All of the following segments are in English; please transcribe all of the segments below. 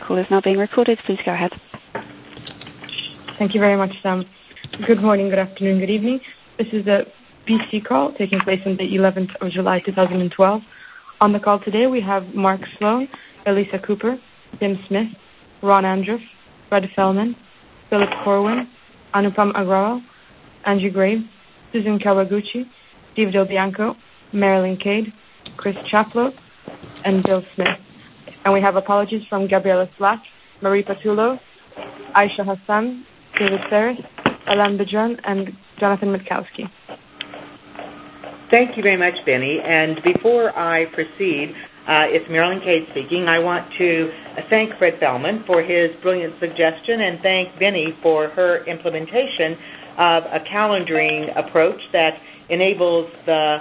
call is now being recorded. Please go ahead. Thank you very much, Sam. Good morning, good afternoon, good evening. This is a BC call taking place on the 11th of July 2012. On the call today we have Mark Sloan, Elisa Cooper, Tim Smith, Ron Andruff, Fred Fellman, Philip Corwin, Anupam Agrawal, Andrew Graves, Susan Kawaguchi, Steve Del Bianco, Marilyn Cade, Chris Chaplow, and Bill Smith. And we have apologies from Gabriela Slack, Marie Patullo, Aisha Hassan, David Ferris, Alan Bidron, and Jonathan Mitkowski. Thank you very much, Benny. And before I proceed, it's Marilyn Cade speaking. I want to thank Fred Fellman for his brilliant suggestion and thank Benny for her implementation of a calendaring approach that enables the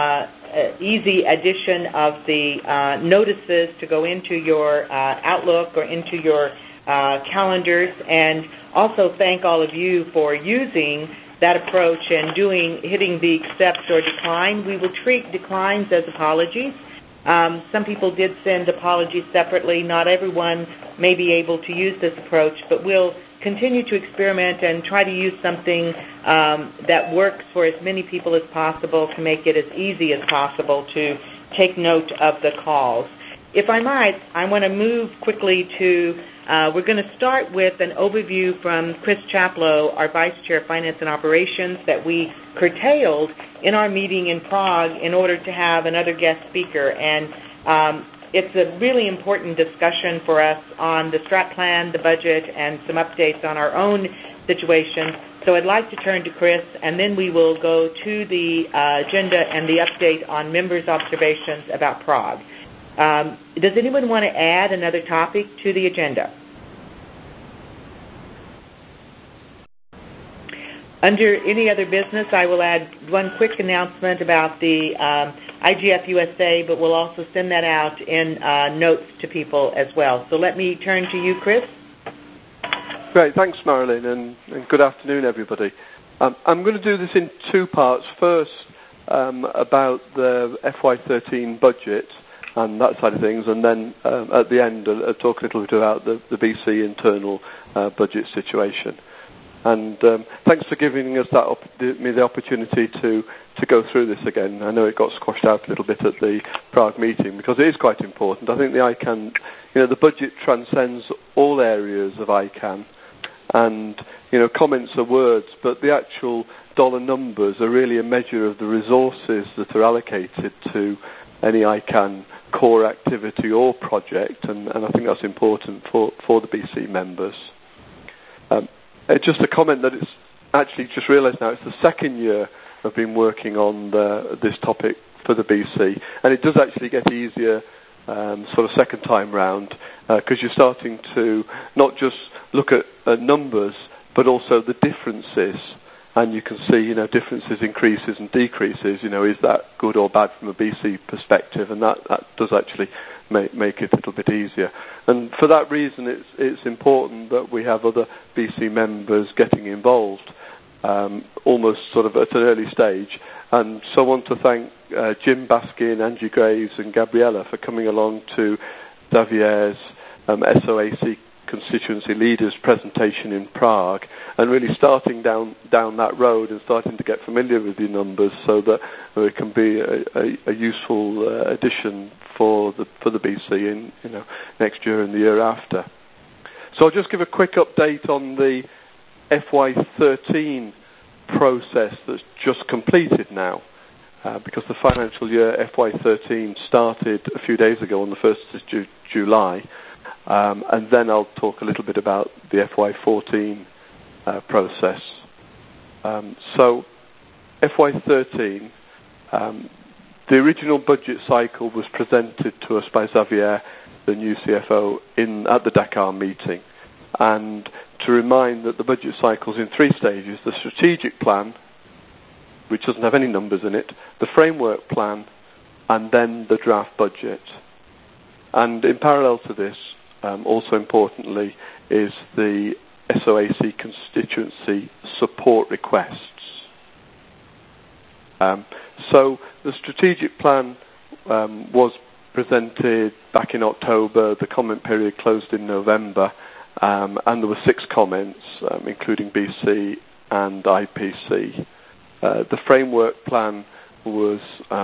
easy addition of the notices to go into your Outlook or into your calendars, and also thank all of you for using that approach and hitting the accept or decline. We will treat declines as apologies. Some people did send apologies separately. Not everyone may be able to use this approach, but we'll continue to experiment and try to use something that works for as many people as possible to make it as easy as possible to take note of the calls. If I might, I want to move quickly to, we're going to start with an overview from Chris Chaplow, our Vice Chair of Finance and Operations, that we curtailed in our meeting in Prague in order to have another guest speaker. And it's a really important discussion for us on the strat plan, the budget, and some updates on our own situation. So I'd like to turn to Chris, and then we will go to the agenda and the update on members' observations about Prague. Does anyone want to add another topic to the agenda? Under any other business, I will add one quick announcement about the IGF USA, but we'll also send that out in notes to people as well. So let me turn to you, Chris. Great, thanks, Marilyn, and good afternoon, everybody. I'm going to do this in two parts. First, about the FY13 budget and that side of things, and then at the end I'll talk a little bit about the BC internal budget situation. And thanks for giving us me the opportunity to go through this again. I know it got squashed out a little bit at the Prague meeting because it is quite important. I think the ICANN, the budget transcends all areas of ICANN, and comments are words, but the actual dollar numbers are really a measure of the resources that are allocated to any ICANN core activity or project, and I think that's important for the BC members. Just a comment that it's actually just realised now it's the second year I've been working on this topic for the BC, and it does actually get easier sort of second time round because you're starting to not just look at numbers but also the differences. And you can see, differences, increases and decreases. Is that good or bad from a BC perspective? And that does actually make it a little bit easier. And for that reason, it's important that we have other BC members getting involved, almost sort of at an early stage. And so I want to thank Jim Baskin, Andrew Graves and Gabriela for coming along to Davier's SOAC constituency leaders presentation in Prague and really starting down that road and starting to get familiar with the numbers so that it can be a useful addition for the BC in next year and the year after. So I'll just give a quick update on the FY13 process that's just completed now because the financial year FY13 started a few days ago on the 1st of July. And then I'll talk a little bit about the FY14 process. So FY13, the original budget cycle was presented to us by Xavier, the new CFO, at the Dakar meeting. And to remind that the budget cycle is in three stages: the strategic plan, which doesn't have any numbers in it, the framework plan, and then the draft budget. And in parallel to this, also importantly, is the SOAC constituency support requests. So the strategic plan was presented back in October. The comment period closed in November, and there were 6 comments, including BC and IPC. The framework plan was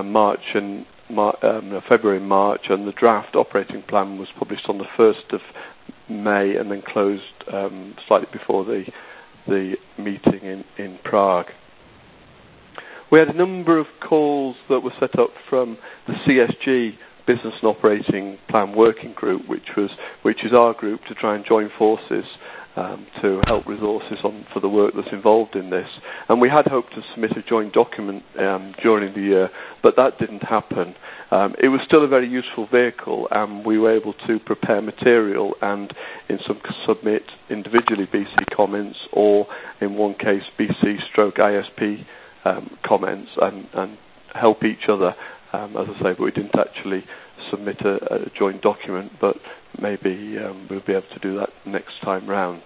February and March, and the draft operating plan was published on the 1st of May and then closed slightly before the meeting in Prague. We had a number of calls that were set up from the CSG Business and Operating Plan Working Group, which is our group, to try and join forces to help resources for the work that's involved in this. And we had hoped to submit a joint document during the year, but that didn't happen. It was still a very useful vehicle, and we were able to prepare material and in some submit individually BC comments, or in one case BC/ISP comments, and help each other, as I say, but we didn't actually submit a joint document, but maybe we'll be able to do that next time round.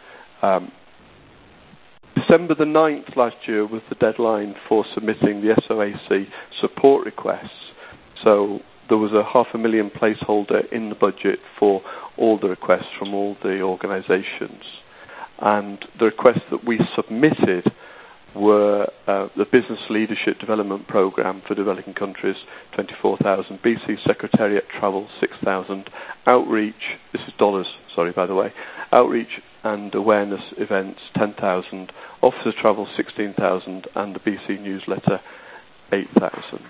December the 9th last year was the deadline for submitting the SOAC support requests. So there was a $500,000 placeholder in the budget for all the requests from all the organisations. And the requests that we submitted were the Business Leadership Development Programme for Developing Countries, 24,000, BC Secretariat Travel, 6,000, Outreach, this is dollars, sorry, by the way, Outreach and Awareness Events, 10,000, Officer Travel, 16,000, and the BC Newsletter, 8,000.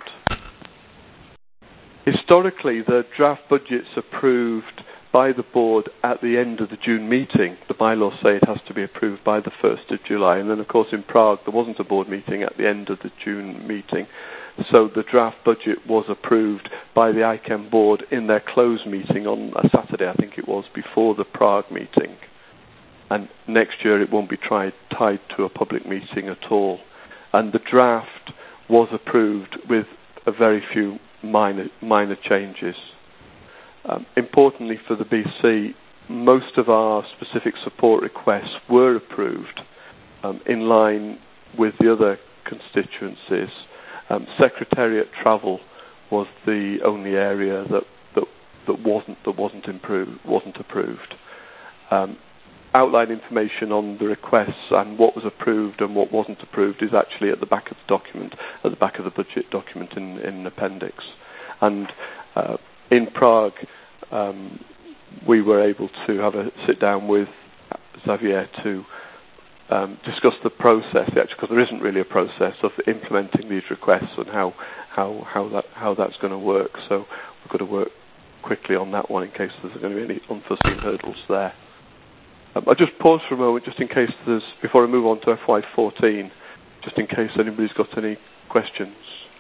Historically, the draft budget's approved by the board at the end of the June meeting. The bylaws say it has to be approved by the 1st of July. And then, of course, in Prague, there wasn't a board meeting at the end of the June meeting. So the draft budget was approved by the ICANN board in their closed meeting on a Saturday, I think it was, before the Prague meeting. And next year it won't be tied to a public meeting at all. And the draft was approved with a very few minor changes. Importantly for the BC, most of our specific support requests were approved in line with the other constituencies. Secretariat travel was the only area that wasn't approved. Outline information on the requests and what was approved and what wasn't approved is actually at the back of the document, at the back of the budget document in an appendix. And in Prague, we were able to have a sit-down with Xavier to discuss the process, because there isn't really a process of implementing these requests and how that's going to work. So we've got to work quickly on that one in case there's going to be any unforeseen hurdles there. I'll just pause for a moment, just in case before I move on to FY14, just in case anybody's got any questions.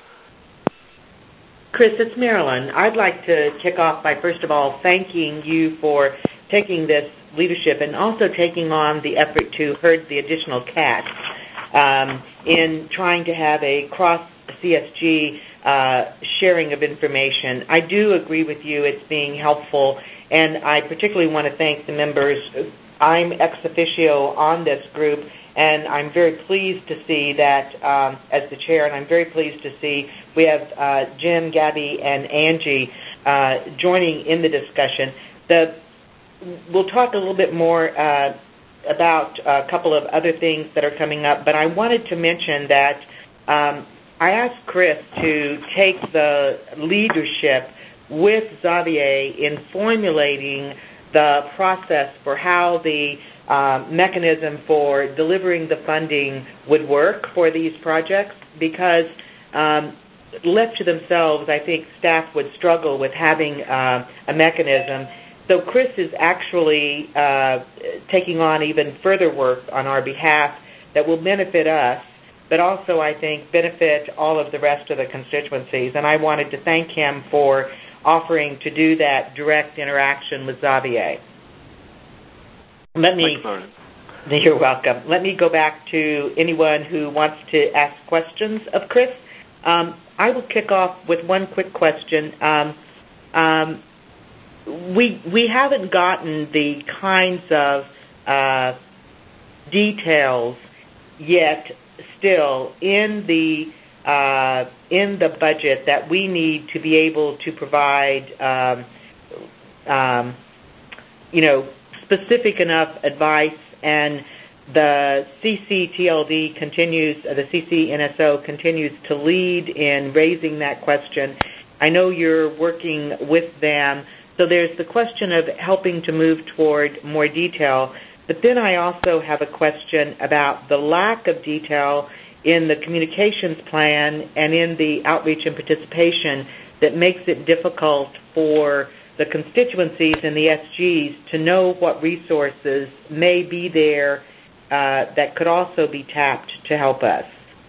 Chris, it's Marilyn. I'd like to kick off by, first of all, thanking you for taking this leadership and also taking on the effort to herd the additional cats in trying to have a cross-CSG sharing of information. I do agree with you. It's being helpful, and I particularly want to thank the members. I'm ex officio on this group, and I'm very pleased to see that as the chair, and I'm very pleased to see we have Jim, Gabby, and Angie joining in the discussion. We'll talk a little bit more about a couple of other things that are coming up, but I wanted to mention that I asked Chris to take the leadership with Xavier in formulating the process for how the mechanism for delivering the funding would work for these projects, because left to themselves, I think staff would struggle with having a mechanism. So Chris is actually taking on even further work on our behalf that will benefit us, but also, I think, benefit all of the rest of the constituencies. And I wanted to thank him for offering to do that direct interaction with Xavier. You're welcome. Let me go back to anyone who wants to ask questions of Chris. I will kick off with one quick question. We haven't gotten the kinds of details yet still in the in the budget that we need to be able to provide, specific enough advice, and the CCTLD continues, the CCNSO continues to lead in raising that question. I know you're working with them, so there's the question of helping to move toward more detail. But then I also have a question about the lack of detail in the communications plan and in the outreach and participation that makes it difficult for the constituencies and the SGs to know what resources may be there that could also be tapped to help us.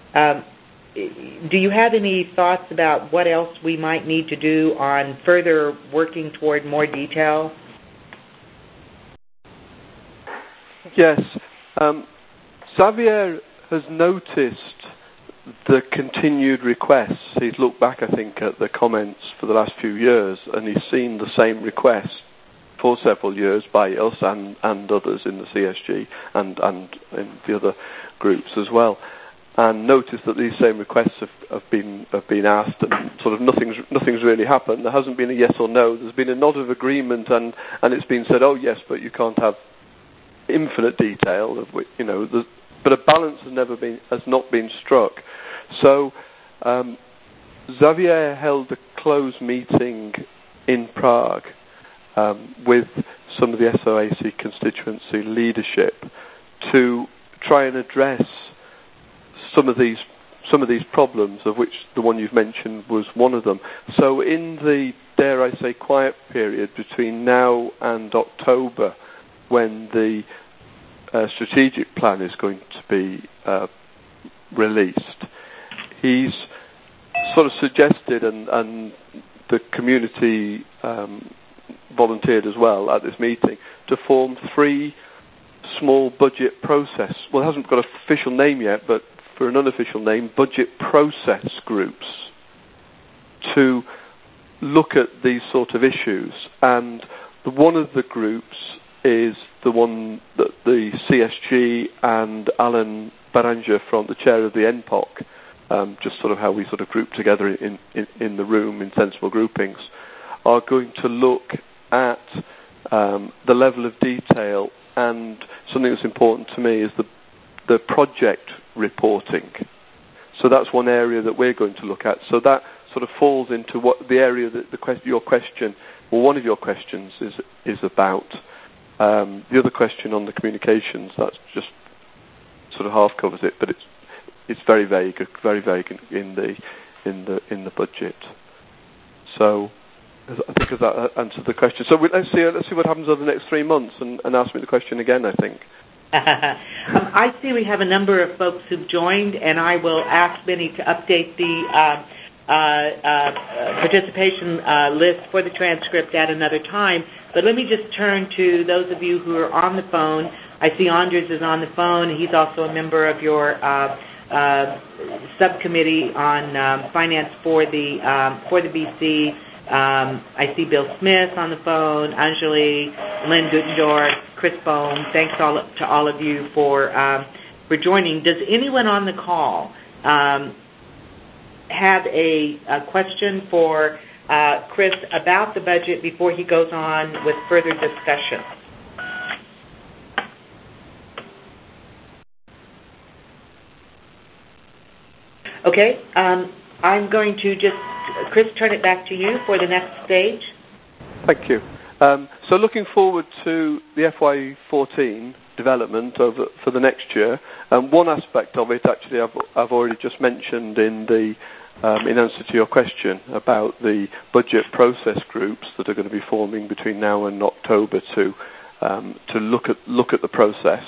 Do you have any thoughts about what else we might need to do on further working toward more detail? Yes. Xavier has noticed the continued requests. He's looked back, I think, at the comments for the last few years, and he's seen the same requests for several years by us and others in the CSG and in the other groups as well, and noticed that these same requests have been asked, and sort of nothing's really happened. There hasn't been a yes or no. There's been a nod of agreement, and it's been said, oh yes, but you can't have infinite detail of which, but a balance has not been struck. So Xavier held a closed meeting in Prague with some of the SOAC constituency leadership to try and address some of these problems, of which the one you've mentioned was one of them. So in the, dare I say, quiet period between now and October, when the strategic plan is going to be released, he's sort of suggested, and the community volunteered as well at this meeting, to form 3 small budget process, well, it hasn't got an official name yet, but for an unofficial name, budget process groups, to look at these sort of issues. And one of the groups is the one that the CSG and Alan Baranger, from the chair of the NPOC, just sort of how we sort of group together in the room in sensible groupings, are going to look at the level of detail, and something that's important to me is the project reporting. So that's one area that we're going to look at. So that sort of falls into what the area that your question, or one of your questions, is about. The other question on the communications, that's just sort of half covers it, but it's very vague in the budget. So I think that answered the question. So let's see what happens over the next 3 months, and ask me the question again, I think. I see we have a number of folks who've joined, and I will ask Benny to update the participation list for the transcript at another time. But let me just turn to those of you who are on the phone. I see Anders is on the phone. He's also a member of your subcommittee on finance for the BC. I see Bill Smith on the phone, Anjali, Lynn Gutendorf, Chris Bohm. Thanks to all of you for joining. Does anyone on the call have a question for Chris about the budget before he goes on with further discussion? Okay, I'm going to just, Chris, turn it back to you for the next stage. Thank you. So looking forward to the FY14 development for the next year. One aspect of it, actually, I've already just mentioned in answer to your question about the budget process groups that are going to be forming between now and October to look at the process.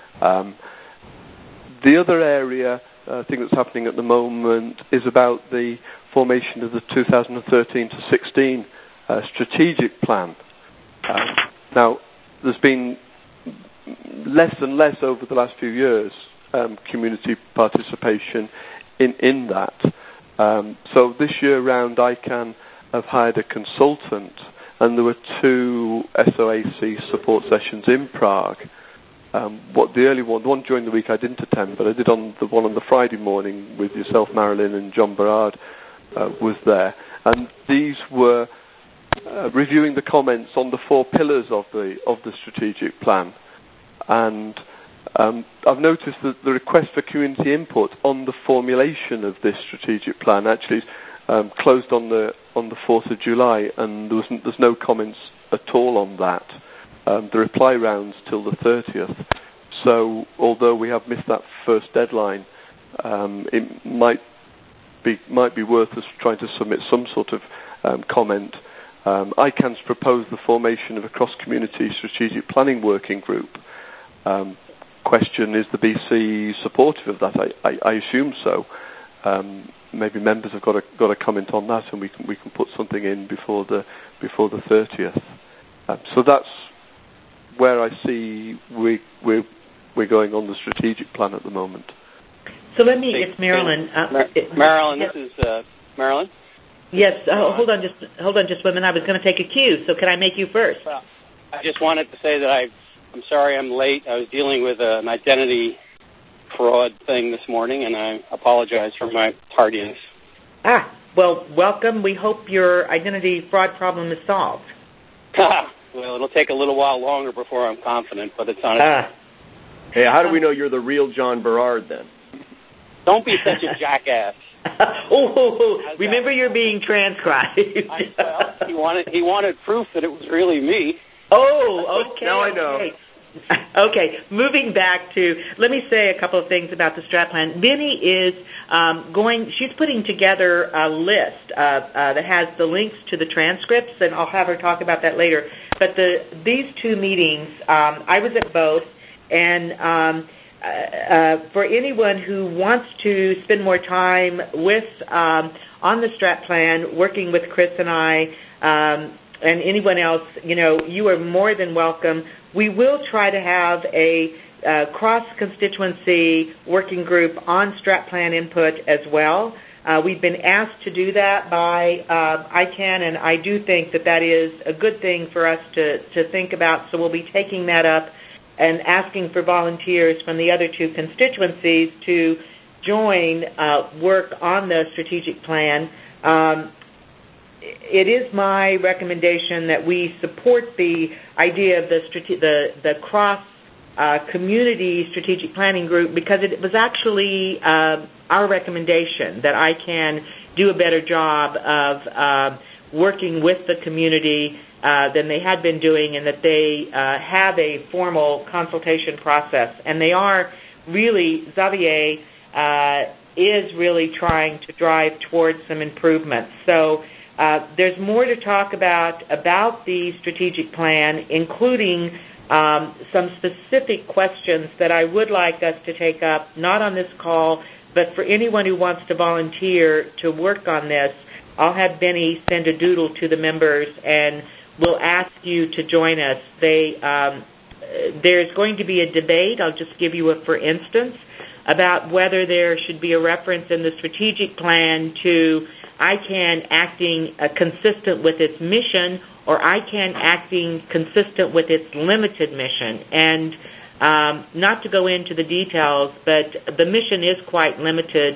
The other area, thing that's happening at the moment, is about the formation of the 2013 to 16 strategic plan. Now, there's been less and less over the last few years community participation in that. So this year round, ICANN have hired a consultant, and there were 2 SOAC support sessions in Prague What the early one, the one during the week I didn't attend, but I did on the one on the Friday morning with yourself, Marilyn, and John Berard was there. And these were reviewing the comments on the 4 pillars of the strategic plan. And I've noticed that the request for community input on the formulation of this strategic plan actually closed on the 4th of July, and there's no comments at all on that. The reply round's till the 30th. So although we have missed that first deadline, it might be worth us trying to submit some sort of comment. ICANN's proposed the formation of a cross-community strategic planning working group. Question, is the BC supportive of that? I assume so. Maybe members have got a comment on that, and we can put something in before the 30th. So that's where I see we're going on the strategic plan at the moment. So it's Marilyn. Marilyn, this is Marilyn. Yes. Hold on just a minute. I was going to take a cue. So can I make you first? Well, I just wanted to say that I'm sorry I'm late. I was dealing with an identity fraud thing this morning, and I apologize for my tardiness. Well, welcome. We hope your identity fraud problem is solved. Well, it'll take a little while longer before I'm confident, but it's on its Hey, how do we know you're the real John Berard, then? Don't be such a jackass. Remember, you're being transcribed. He wanted proof that it was really me. Oh, okay. Now I know. Okay, moving back to, let me say a couple of things about the strat plan. Benny is she's putting together a list that has the links to the transcripts, and I'll have her talk about that later. But these 2 meetings, I was at both, and for anyone who wants to spend more time with on the strat plan, working with Chris and I, and anyone else, you are more than welcome. We will try to have a cross-constituency working group on strat plan input as well. We've been asked to do that by ICANN, and I do think that is a good thing for us to think about. So we'll be taking that up and asking for volunteers from the other 2 constituencies to join work on the strategic plan. It is my recommendation that we support the idea of the cross-community strategic planning group, because it was actually our recommendation that I can do a better job of working with the community than they had been doing, and that they have a formal consultation process. And they are really, Xavier is really trying to drive towards some improvements. So there's more to talk about the strategic plan, including some specific questions that I would like us to take up, not on this call, but for anyone who wants to volunteer to work on this. I'll have Benny send a doodle to the members, and we'll ask you to join us. There's going to be a debate, I'll just give you a for instance, about whether there should be a reference in the strategic plan to ICANN acting consistent with its mission, or ICANN acting consistent with its limited mission. And not to go into the details, but the mission is quite limited.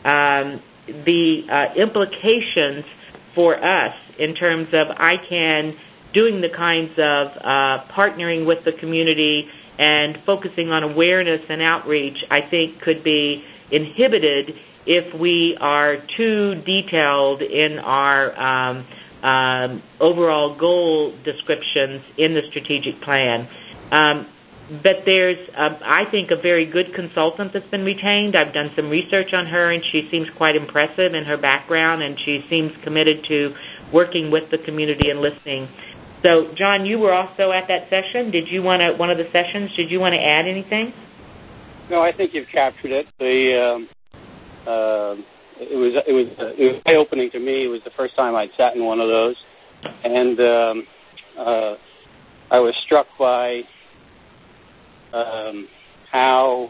The implications for us in terms of ICANN doing the kinds of partnering with the community and focusing on awareness and outreach, I think could be inhibited if we are too detailed in our overall goal descriptions in the strategic plan. But there's, I think, a very good consultant that's been retained. I've done some research on her, and she seems quite impressive in her background, and she seems committed to working with the community and listening. So, John, you were also at that session. Did you want to, one of the sessions, did you want to add anything? No, I think you've captured it. It was eye-opening to me. It was the first time I'd sat in one of those, and I was struck by how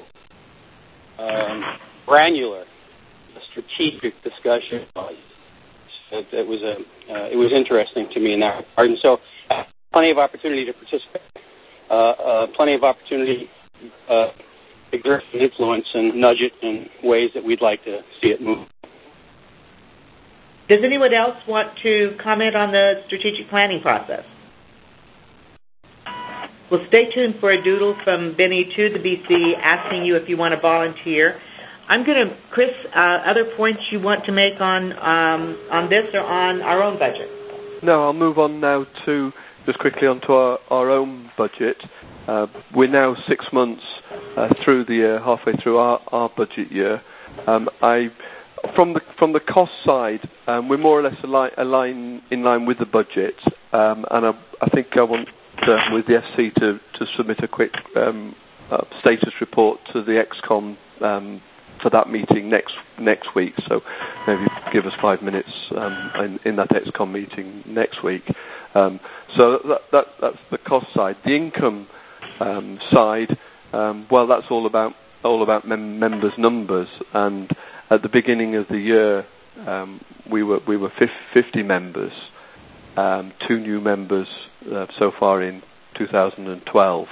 granular the strategic discussion was. It was interesting to me in that regard, and so plenty of opportunity to participate, plenty of opportunity exert some influence and nudge it in ways that we'd like to see it move. Does anyone else want to comment on the strategic planning process? Well, stay tuned for a doodle from Benny to the BC asking you if you want to volunteer. I'm going to, Chris, other points you want to make on this or on our own budget? No, I'll move on now to just quickly onto our own budget. We're now 6 months through the year, halfway through our budget year. From the cost side, we're more or less in line with the budget, and I think I want with the FC to submit a quick status report to the ExCom for that meeting next week. So maybe give us 5 minutes in that ExCom meeting next week. So that's the cost side. The income side, well, that's all about members' numbers. And at the beginning of the year, we were 50 members, 2 new members so far in 2012,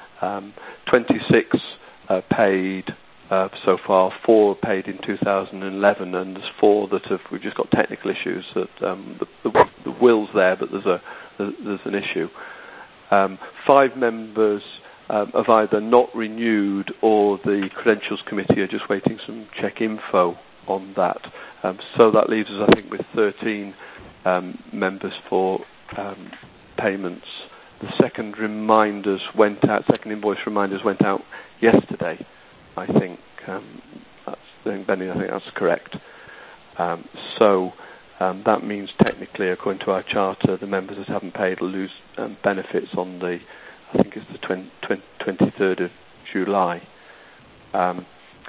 26 paid so far, 4 paid in 2011, and there's 4 that we've just got technical issues that the will's there, but there's an issue. 5 members have either not renewed or the Credentials Committee are just waiting some check info on that. So that leaves us, I think, with 13 members for payments. The second invoice reminders went out yesterday, I think. Benny, I think that's correct. So that means technically, according to our charter, the members that haven't paid will lose benefits on the, I think it's the 23rd of July. So I'm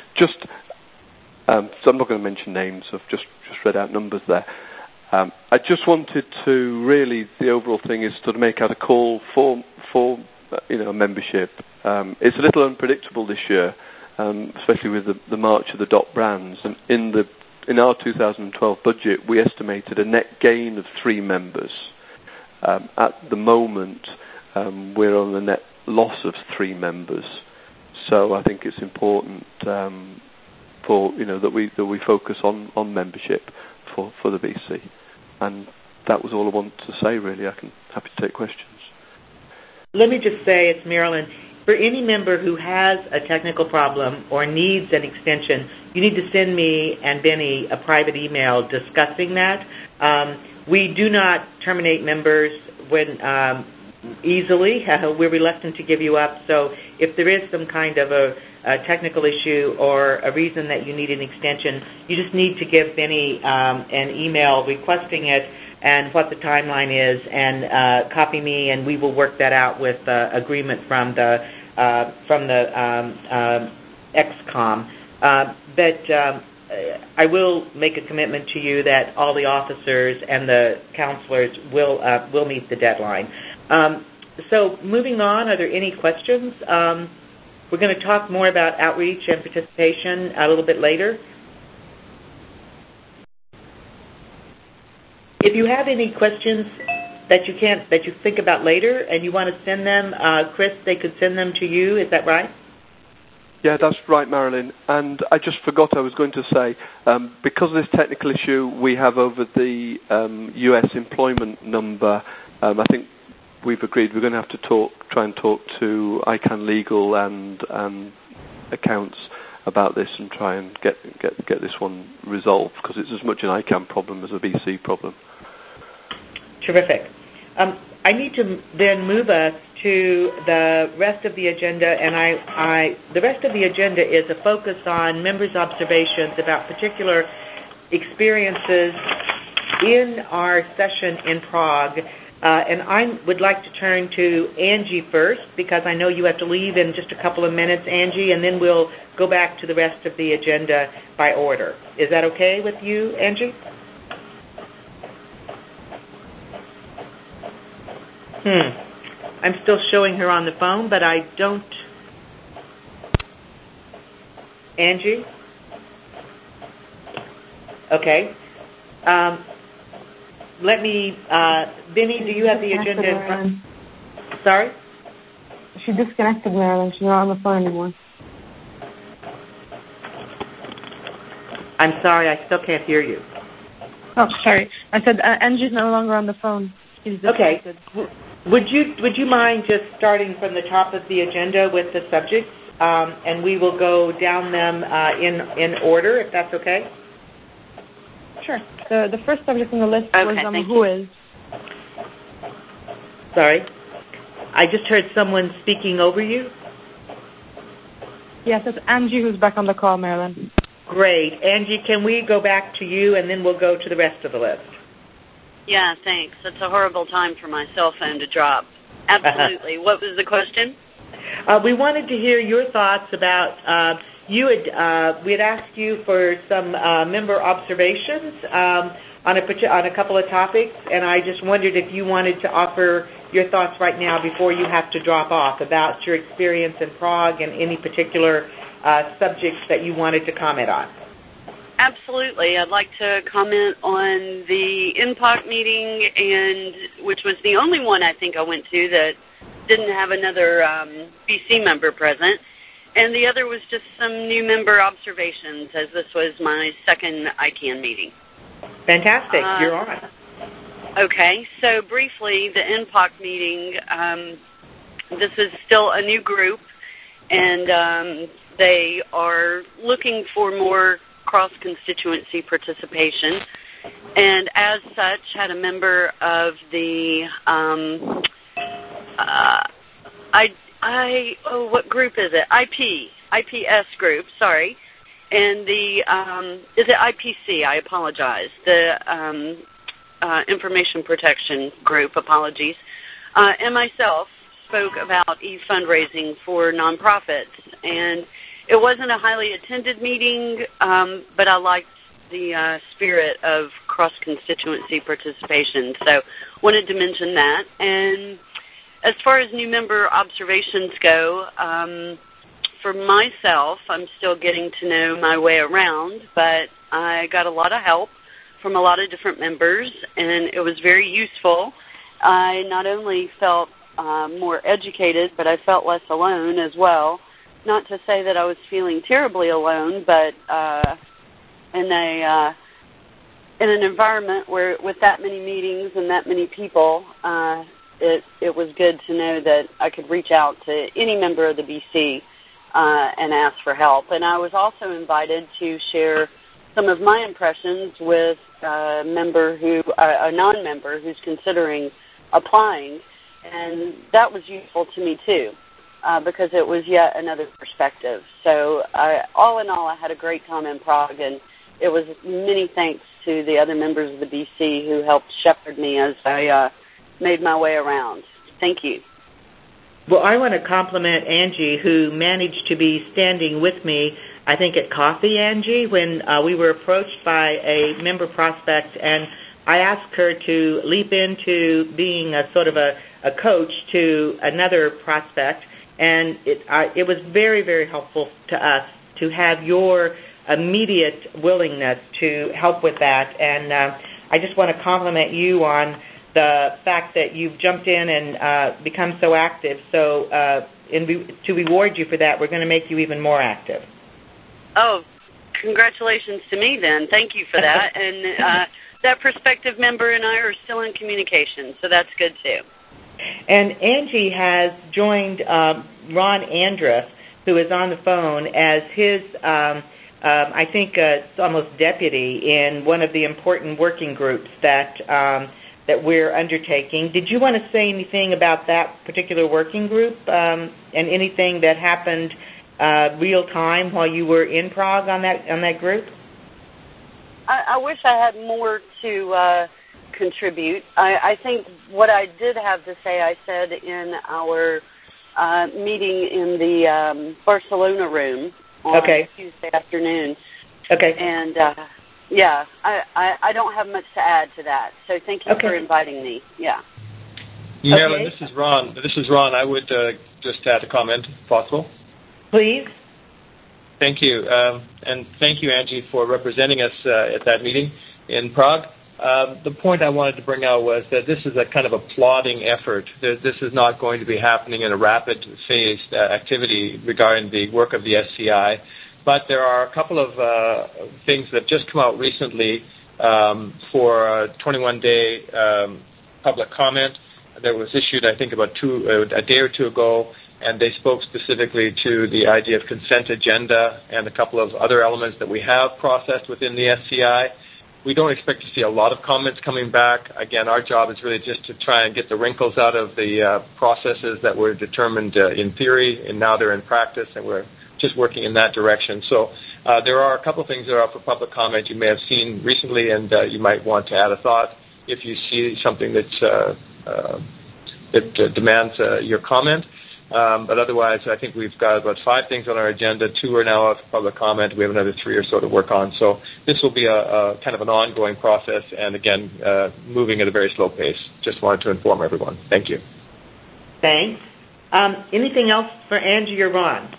not going to mention names. I've just read out numbers there. I just wanted to really, the overall thing is to make out a call for membership. It's a little unpredictable this year, especially with the march of the DOT brands. And in our 2012 budget, we estimated a net gain of 3 members. At the moment, we're on a net loss of 3 members. So I think it's important that we focus on membership for the BC. And that was all I wanted to say, really. I'm happy to take questions. Let me just say, it's Marilyn. For any member who has a technical problem or needs an extension, you need to send me and Benny a private email discussing that. We do not terminate members when easily. We're reluctant to give you up. So if there is some kind of a technical issue or a reason that you need an extension, you just need to give Benny an email requesting it and what the timeline is, and copy me, and we will work that out with agreement from the ExCom. But I will make a commitment to you that all the officers and the counselors will meet the deadline. So moving on, are there any questions? We're going to talk more about outreach and participation a little bit later. If you have any questions that you think about later and you want to send them, Chris, they could send them to you. Is that right? Yeah, that's right, Marilyn. And I just forgot I was going to say, because of this technical issue we have over the U.S. employment number, I think we've agreed we're going to have to try and talk to ICANN Legal and accounts about this and try and get this one resolved, because it's as much an ICANN problem as a BC problem. Terrific. I need to then move us to the rest of the agenda, and the rest of the agenda is a focus on members' observations about particular experiences in our session in Prague. And I would like to turn to Angie first, because I know you have to leave in just a couple of minutes, Angie, and then we'll go back to the rest of the agenda by order. Is that okay with you, Angie? I'm still showing her on the phone, but I don't... Angie? Okay. Let me... Benny, do you have the agenda in front? Sorry? She disconnected, Marilyn. She's not on the phone anymore. I'm sorry, I still can't hear you. Oh, sorry. I said Angie's no longer on the phone. She's disconnected. Okay. Would you mind just starting from the top of the agenda with the subjects, and we will go down them in order, if that's okay? Sure. The first subject on the list was who is. Sorry. I just heard someone speaking over you. Yes, it's Angie who's back on the call, Marilyn. Great. Angie, can we go back to you, and then we'll go to the rest of the list? Yeah, thanks. It's a horrible time for my cell phone to drop. Absolutely. What was the question? We wanted to hear your thoughts about, we had asked you for some member observations on a couple of topics, and I just wondered if you wanted to offer your thoughts right now before you have to drop off about your experience in Prague and any particular subjects that you wanted to comment on. Absolutely. I'd like to comment on the INPOC meeting, which was the only one I think I went to that didn't have another BC member present. And the other was just some new member observations, as this was my second ICANN meeting. Fantastic. You're on. Okay. So briefly, the INPOC meeting, this is still a new group, and they are looking for more cross-constituency participation, and as such had a member of the what group is it? IPS group, sorry. And is it IPC? I apologize. The Information Protection Group, apologies. And myself spoke about e-fundraising for nonprofits. And it wasn't a highly attended meeting, but I liked the spirit of cross-constituency participation. So wanted to mention that. And as far as new member observations go, for myself, I'm still getting to know my way around, but I got a lot of help from a lot of different members, and it was very useful. I not only felt more educated, but I felt less alone as well. Not to say that I was feeling terribly alone, but in an environment where with that many meetings and that many people, it was good to know that I could reach out to any member of the BC and ask for help. And I was also invited to share some of my impressions with a non-member who's considering applying, and that was useful to me too. Because it was yet another perspective. So all in all, I had a great time in Prague, and it was many thanks to the other members of the BC who helped shepherd me as I made my way around. Thank you. Well, I want to compliment Angie, who managed to be standing with me, I think at coffee, Angie, when we were approached by a member prospect, and I asked her to leap into being a sort of a coach to another prospect. And it was very, very helpful to us to have your immediate willingness to help with that. And I just want to compliment you on the fact that you've jumped in and become so active. So to reward you for that, we're going to make you even more active. Oh, congratulations to me then. Thank you for that. And that prospective member and I are still in communication, so that's good too. And Angie has joined Ron Andrus, who is on the phone, as his, I think, almost deputy in one of the important working groups that we're undertaking. Did you want to say anything about that particular working group and anything that happened real time while you were in Prague on that group? I wish I had more to contribute. I think what I did have to say, I said in our meeting in the Barcelona room on Tuesday afternoon. Okay. And I don't have much to add to that. So thank you for inviting me. Yeah. Marilyn, this is Ron. I would just add a comment, if possible. Please. Thank you. And thank you, Angie, for representing us at that meeting in Prague. The point I wanted to bring out was that this is a kind of a plodding effort. This is not going to be happening in a rapid phased activity regarding the work of the SCI, but there are a couple of things that have just come out recently for a 21-day public comment that was issued, I think, about a day or two ago, and they spoke specifically to the idea of consent agenda and a couple of other elements that we have processed within the SCI. We don't expect to see a lot of comments coming back. Again, our job is really just to try and get the wrinkles out of the processes that were determined in theory, and now they're in practice, and we're just working in that direction. So there are a couple of things that are up for public comment you may have seen recently, and you might want to add a thought if you see something that's that demands your comment. But otherwise, I think we've got about 5 things on our agenda. 2 are now up for public comment. We have another 3 or so to work on. So this will be a kind of an ongoing process, and again, moving at a very slow pace. Just wanted to inform everyone. Thank you. Thanks. Anything else for Angie or Ron?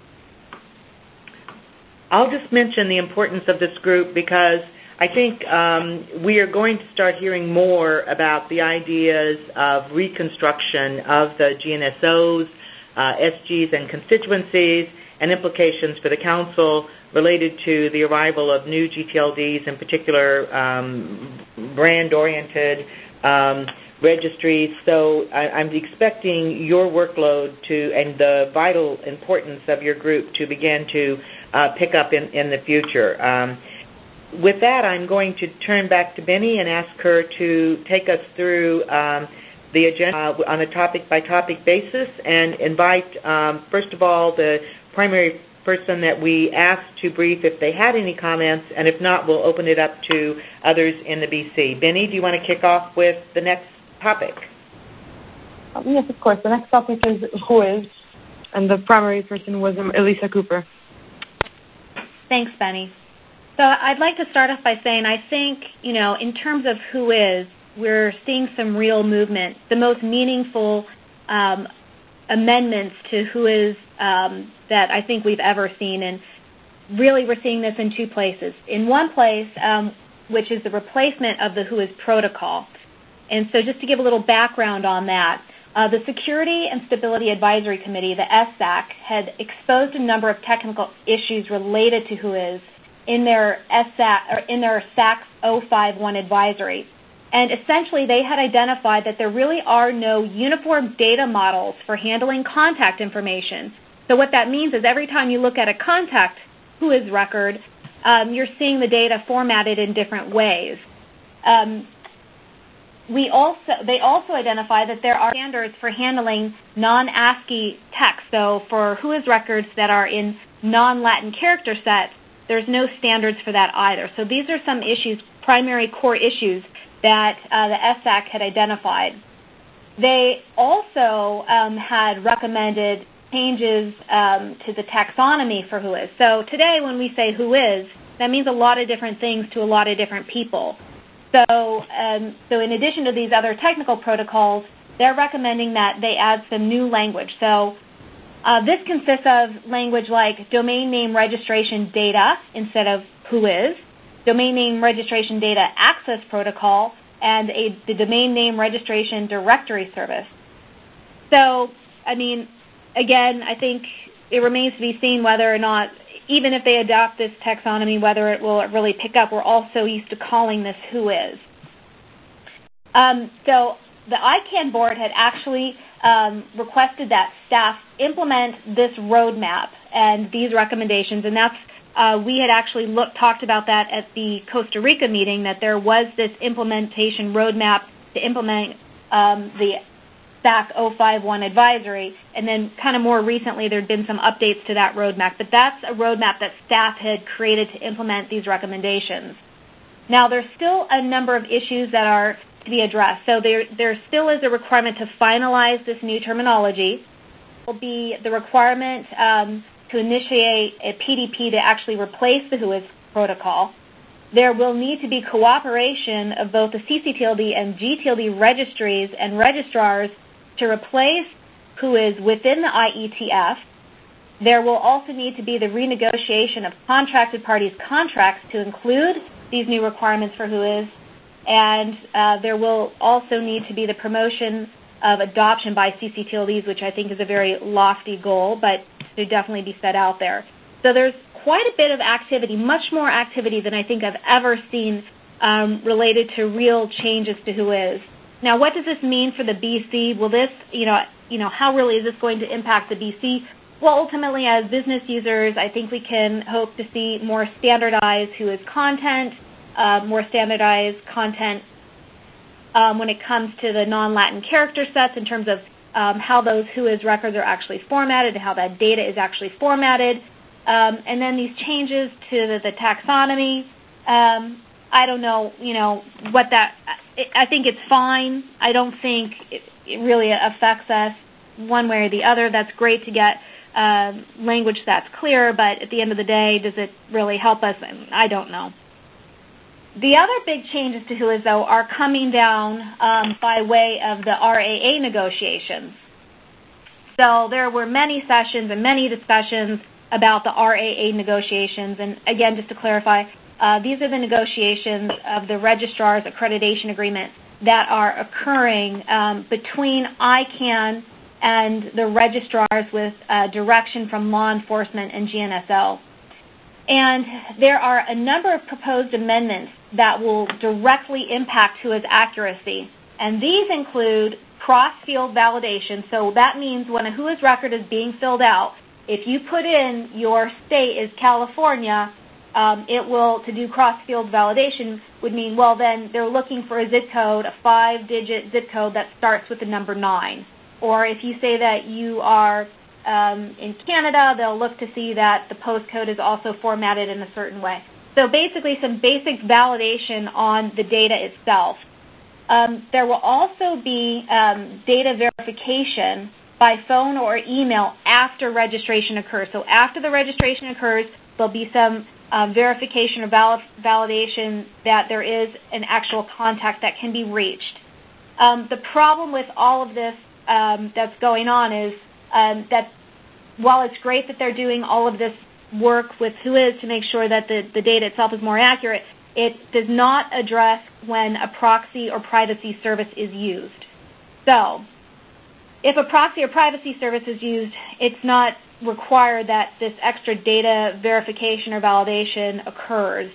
I'll just mention the importance of this group because I think we are going to start hearing more about the ideas of reconstruction of the GNSOs, SGs, and constituencies, and implications for the Council related to the arrival of new GTLDs, in particular brand-oriented registries. So I'm expecting your workload and the vital importance of your group to begin to pick up in the future. With that, I'm going to turn back to Benny and ask her to take us through the agenda on a topic-by-topic basis and invite, first of all, the primary person that we asked to brief if they had any comments, and if not, we'll open it up to others in the BC. Benny, do you want to kick off with the next topic? Yes, of course. The next topic is who is, and the primary person was Elisa Cooper. Thanks, Benny. So I'd like to start off by saying I think, in terms of who is, we're seeing some real movement. The most meaningful amendments to who is that I think we've ever seen, and really we're seeing this in 2 places. In one place, which is the replacement of the who is protocol. And so just to give a little background on that, the Security and Stability Advisory Committee, the SSAC, had exposed a number of technical issues related to who is in their SAC 051 advisory. And essentially, they had identified that there really are no uniform data models for handling contact information. So what that means is every time you look at a contact who is record, you're seeing the data formatted in different ways. They also identify that there are standards for handling non-ASCII text. So for who is records that are in non-Latin character sets, there's no standards for that either. So these are some issues, primary core issues, that the SSAC had identified. They also had recommended changes to the taxonomy for who is. So today when we say who is, that means a lot of different things to a lot of different people. So in addition to these other technical protocols, they're recommending that they add some new language. So this consists of language like domain name registration data instead of who is, domain name registration data access protocol, and the domain name registration directory service. So, again, I think it remains to be seen whether or not, even if they adopt this taxonomy, whether it will really pick up. We're also used to calling this who is. So the ICANN board had actually requested that staff implement this roadmap and these recommendations, and that's we had actually talked about that at the Costa Rica meeting, that there was this implementation roadmap to implement the SAC 051 advisory, and then kind of more recently there had been some updates to that roadmap, but that's a roadmap that staff had created to implement these recommendations. Now, there's still a number of issues that are to be addressed. So there still is a requirement to finalize this new terminology. There will be the requirement to initiate a PDP to actually replace the WHOIS protocol. There will need to be cooperation of both the CCTLD and GTLD registries and registrars to replace WHOIS within the IETF. There will also need to be the renegotiation of contracted parties' contracts to include these new requirements for WHOIS. and there will also need to be the promotion of adoption by CCTLDs, which I think is a very lofty goal, but should definitely be set out there. So there's quite a bit of activity, much more activity than I think I've ever seen related to real changes to WHOIS. Now, what does this mean for the BC? Will this, how really is this going to impact the BC? Well, ultimately, as business users, I think we can hope to see more standardized WHOIS content, more standardized content when it comes to the non-Latin character sets in terms of how those WHOIS records are actually formatted and how that data is actually formatted. And then these changes to the taxonomy, I don't know, what that, I think it's fine. I don't think it really affects us one way or the other. That's great to get language that's clear, but at the end of the day, does it really help us? I don't know. The other big changes to WHOIS, though, are coming down by way of the RAA negotiations. So there were many sessions and many discussions about the RAA negotiations. And again, just to clarify, these are the negotiations of the registrar's accreditation agreement that are occurring between ICANN and the registrars with direction from law enforcement and GNSO. And there are a number of proposed amendments that will directly impact WHOIS accuracy. And these include cross-field validation. So that means when a WHOIS record is being filled out, if you put in your state is California, it will, to do cross-field validation, would mean, well, then they're looking for a zip code, a 5-digit zip code that starts with the number 9. Or if you say that you are in Canada, they'll look to see that the postcode is also formatted in a certain way. So basically some basic validation on the data itself. There will also be data verification by phone or email after registration occurs. So after the registration occurs, there'll be some verification or validation that there is an actual contact that can be reached. The problem with all of this that's going on is that while it's great that they're doing all of this work with WHOIS to make sure that the data itself is more accurate, it does not address when a proxy or privacy service is used. So if a proxy or privacy service is used, it's not required that this extra data verification or validation occurs.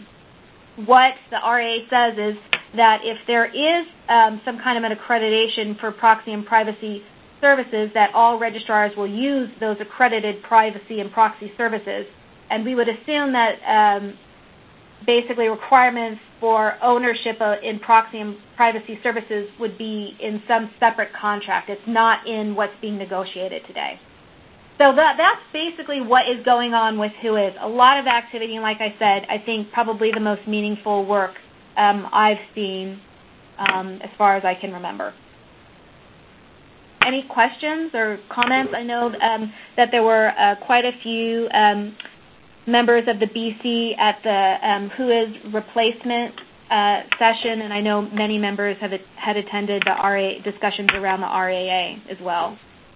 What the RA says is that if there is some kind of an accreditation for proxy and privacy services, that all registrars will use those accredited privacy and proxy services. And we would assume that basically requirements for ownership in proxy and privacy services would be in some separate contract. It's not in what's being negotiated today. So that's basically what is going on with WHOIS. A lot of activity, and like I said, I think probably the most meaningful work I've seen as far as I can remember. Any questions or comments? I know that there were quite a few members of the BC at the WHOIS replacement session, and I know many members had attended the RA discussions around the RAA as well.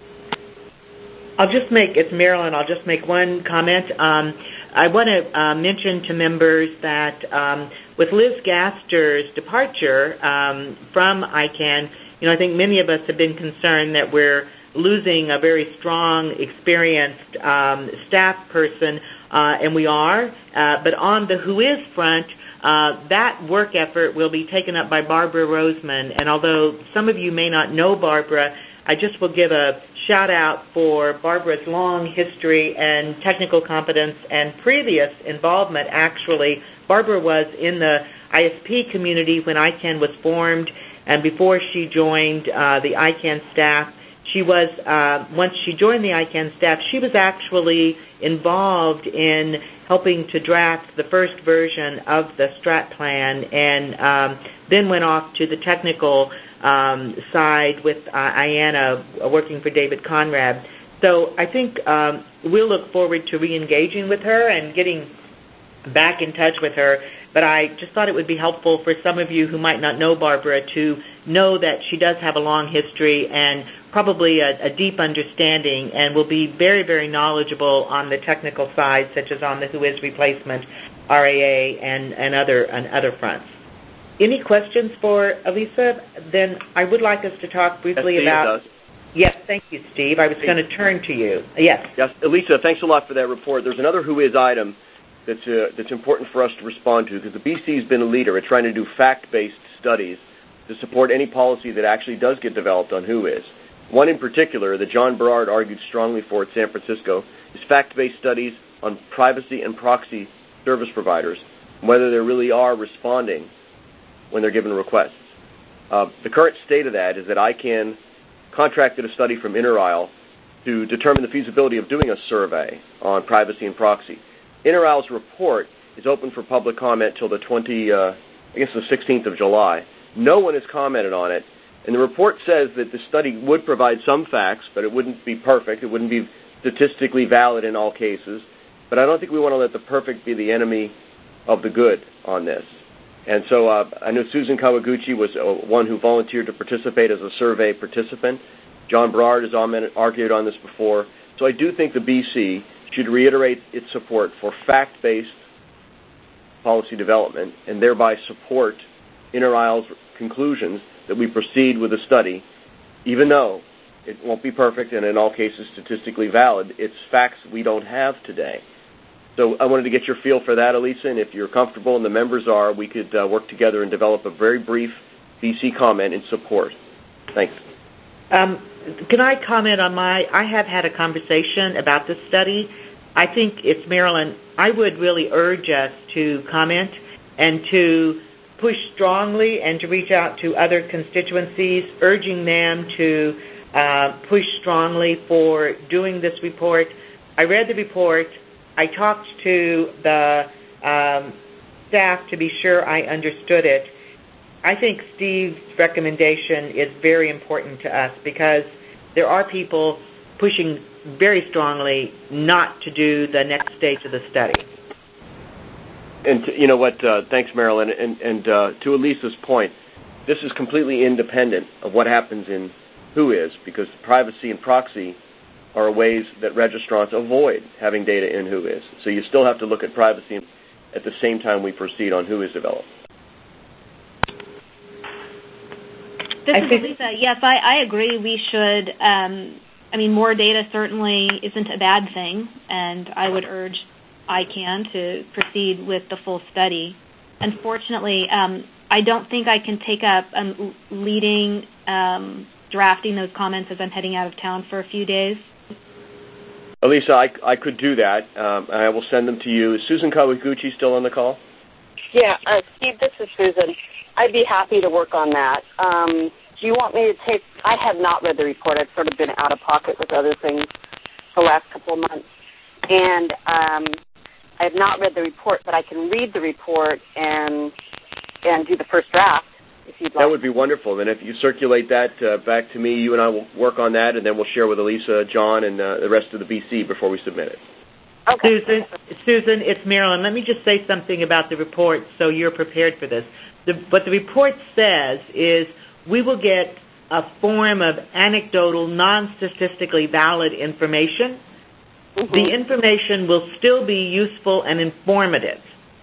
It's Marilyn, I'll just make one comment. I want to mention to members that with Liz Gaster's departure from ICANN, I think many of us have been concerned that we're losing a very strong, experienced staff person, and we are. But on the WHOIS front, that work effort will be taken up by Barbara Roseman. And although some of you may not know Barbara, I just will give a shout-out for Barbara's long history and technical competence and previous involvement, actually. Barbara was in the ISP community when ICANN was formed, and before she joined the ICANN staff, she was, once she joined the ICANN staff, she was actually involved in helping to draft the first version of the Strat Plan, and then went off to the technical side with IANA, working for David Conrad. So I think we'll look forward to re-engaging with her and getting back in touch with her. But I just thought it would be helpful for some of you who might not know Barbara to know that she does have a long history and probably a deep understanding, and will be very, very knowledgeable on the technical side, such as on the WHOIS replacement, RAA, and other fronts. Any questions for Elisa? Then I would like us to talk briefly about... Yes, thank you, Steve. I was going to turn to you. Yes. Yes, Elisa, thanks a lot for that report. There's another Who Is item that's important for us to respond to, because the BC has been a leader at trying to do fact-based studies to support any policy that actually does get developed on Who Is. One in particular that John Berard argued strongly for at San Francisco is fact-based studies on privacy and proxy service providers, and whether they really are responding when they're given requests. The current state of that is that ICANN contracted a study from Inter-Isle to determine the feasibility of doing a survey on privacy and proxy. Inter-Isle's report is open for public comment till the 16th of July. No one has commented on it, and the report says that the study would provide some facts, but it wouldn't be perfect. It wouldn't be statistically valid in all cases. But I don't think we want to let the perfect be the enemy of the good on this. And so I know Susan Kawaguchi was one who volunteered to participate as a survey participant. John Berard has argued on this before. So I do think the BC should reiterate its support for fact-based policy development and thereby support Inter-Isle's conclusions that we proceed with a study, even though it won't be perfect and in all cases statistically valid. It's facts we don't have today. So I wanted to get your feel for that, Elisa, and if you're comfortable and the members are, we could work together and develop a very brief BC comment in support. Thanks. Can I comment on I have had a conversation about this study. I think it's Marilyn. I would really urge us to comment and to push strongly and to reach out to other constituencies, urging them to push strongly for doing this report. I read the report. I talked to the staff to be sure I understood it. I think Steve's recommendation is very important to us because there are people pushing very strongly not to do the next stage of the study. And you know what? Thanks, Marilyn. And to Elisa's point, this is completely independent of what happens in Who Is, because privacy and proxy are ways that registrants avoid having data in Who Is. So you still have to look at privacy at the same time we proceed on Who Is developed. This is Lisa. Yes, I agree. We should, more data certainly isn't a bad thing, and I would urge ICANN to proceed with the full study. Unfortunately, I don't think I can take up leading, drafting those comments as I'm heading out of town for a few days. Elisa, I could do that, and I will send them to you. Is Susan Kawaguchi still on the call? Yeah, Steve, this is Susan. I'd be happy to work on that. Do you want me to take... I have not read the report. I've sort of been out of pocket with other things the last couple of months. And I have not read the report, but I can read the report and do the first draft, if you'd like. That would be wonderful. And if you circulate that back to me, you and I will work on that, and then we'll share with Elisa, John, and the rest of the BC before we submit it. Okay. Susan, it's Marilyn. Let me just say something about the report so you're prepared for this. What the report says is we will get a form of anecdotal, non-statistically valid information. Mm-hmm. The information will still be useful and informative.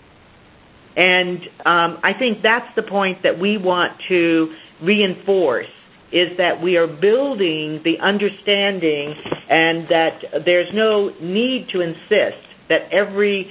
And I think that's the point that we want to reinforce, is that we are building the understanding and that there's no need to insist that every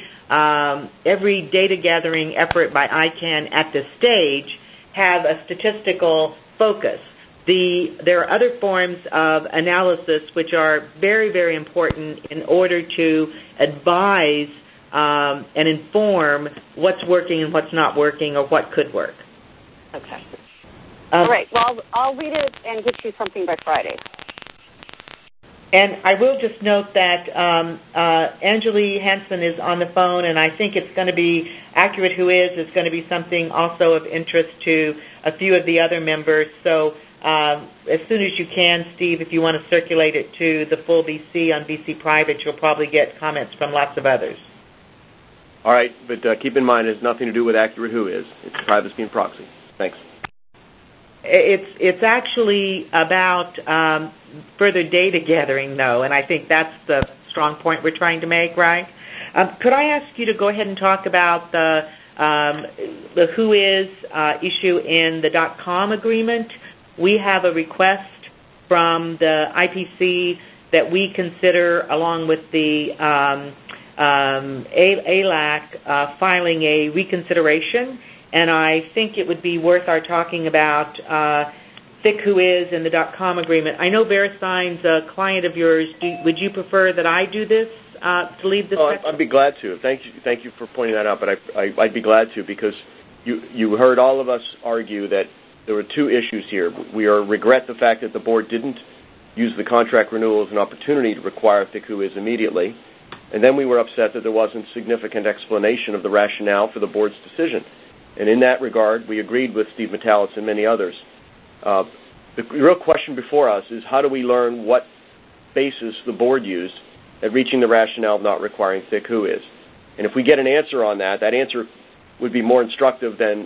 data gathering effort by ICANN at this stage have a statistical focus. There are other forms of analysis which are very, very important in order to advise and inform what's working and what's not working or what could work. Okay. All right. Well, I'll read it and get you something by Friday. And I will just note that Anjali Hansen is on the phone, and I think it's going to be Accurate Who Is going to be something also of interest to a few of the other members. So as soon as you can, Steve, if you want to circulate it to the full BC on BC Private, you'll probably get comments from lots of others. All right, but keep in mind it has nothing to do with Accurate Who Is. It's privacy and proxy. Thanks. It's actually about further data gathering, though, and I think that's the strong point we're trying to make, right? Could I ask you to go ahead and talk about the the WHOIS issue in the .com agreement, we have a request from the IPC that we consider, along with the ALAC, filing a reconsideration. And I think it would be worth our talking about thick WHOIS and the .com agreement. I know VeriSign's a client of yours. Would you prefer that I do this to lead this? I'd be glad to. Thank you for pointing that out. But I'd be glad to, because you heard all of us argue that there were two issues here. We regret the fact that the board didn't use the contract renewal as an opportunity to require thick WHOIS immediately, and then we were upset that there wasn't significant explanation of the rationale for the board's decision. And in that regard, we agreed with Steve Metalis and many others. The real question before us is, how do we learn what basis the board used at reaching the rationale of not requiring thick WHOIS? And if we get an answer on that, that answer would be more instructive than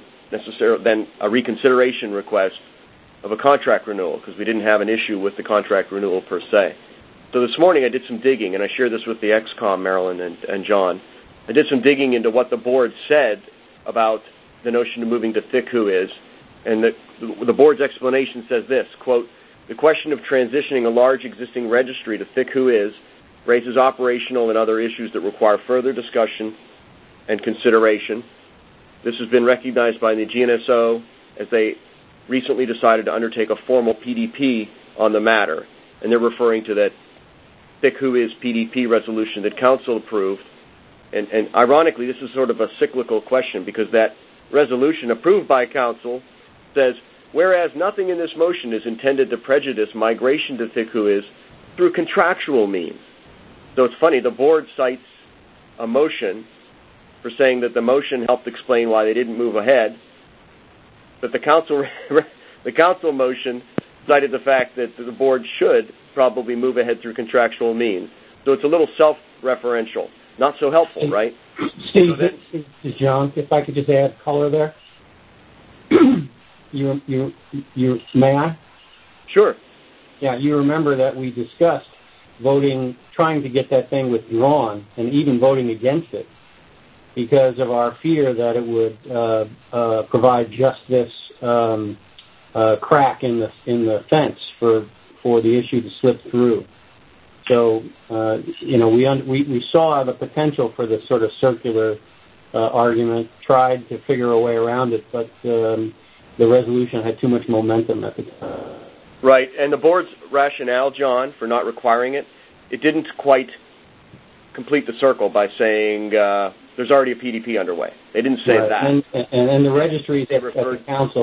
a reconsideration request of a contract renewal, because we didn't have an issue with the contract renewal per se. So this morning I did some digging, and I shared this with the XCOM, Marilyn and John. I did some digging into what the board said about the notion of moving to thick WHOIS, and the board's explanation says this, quote, "The question of transitioning a large existing registry to thick WHOIS raises operational and other issues that require further discussion and consideration. This has been recognized by the GNSO as they recently decided to undertake a formal PDP on the matter." And they're referring to that thick WHOIS PDP resolution that Council approved. And ironically, this is sort of a cyclical question, because that resolution approved by Council says, whereas nothing in this motion is intended to prejudice migration to thick WHOIS through contractual means. So it's funny, the board cites a motion for saying that the motion helped explain why they didn't move ahead, but the council motion cited the fact that the board should probably move ahead through contractual means. So it's a little self-referential. Not so helpful, right? Steve, this is John. If I could just add color there. May I? Sure. Yeah, you remember that we discussed trying to get that thing withdrawn, and even voting against it, because of our fear that it would provide just this crack in the fence for the issue to slip through. So we saw the potential for this sort of circular argument, tried to figure a way around it, but the resolution had too much momentum at the time. Right, and the board's rationale, John, for not requiring it didn't quite complete the circle by saying there's already a PDP underway. They didn't say that. And the registries at the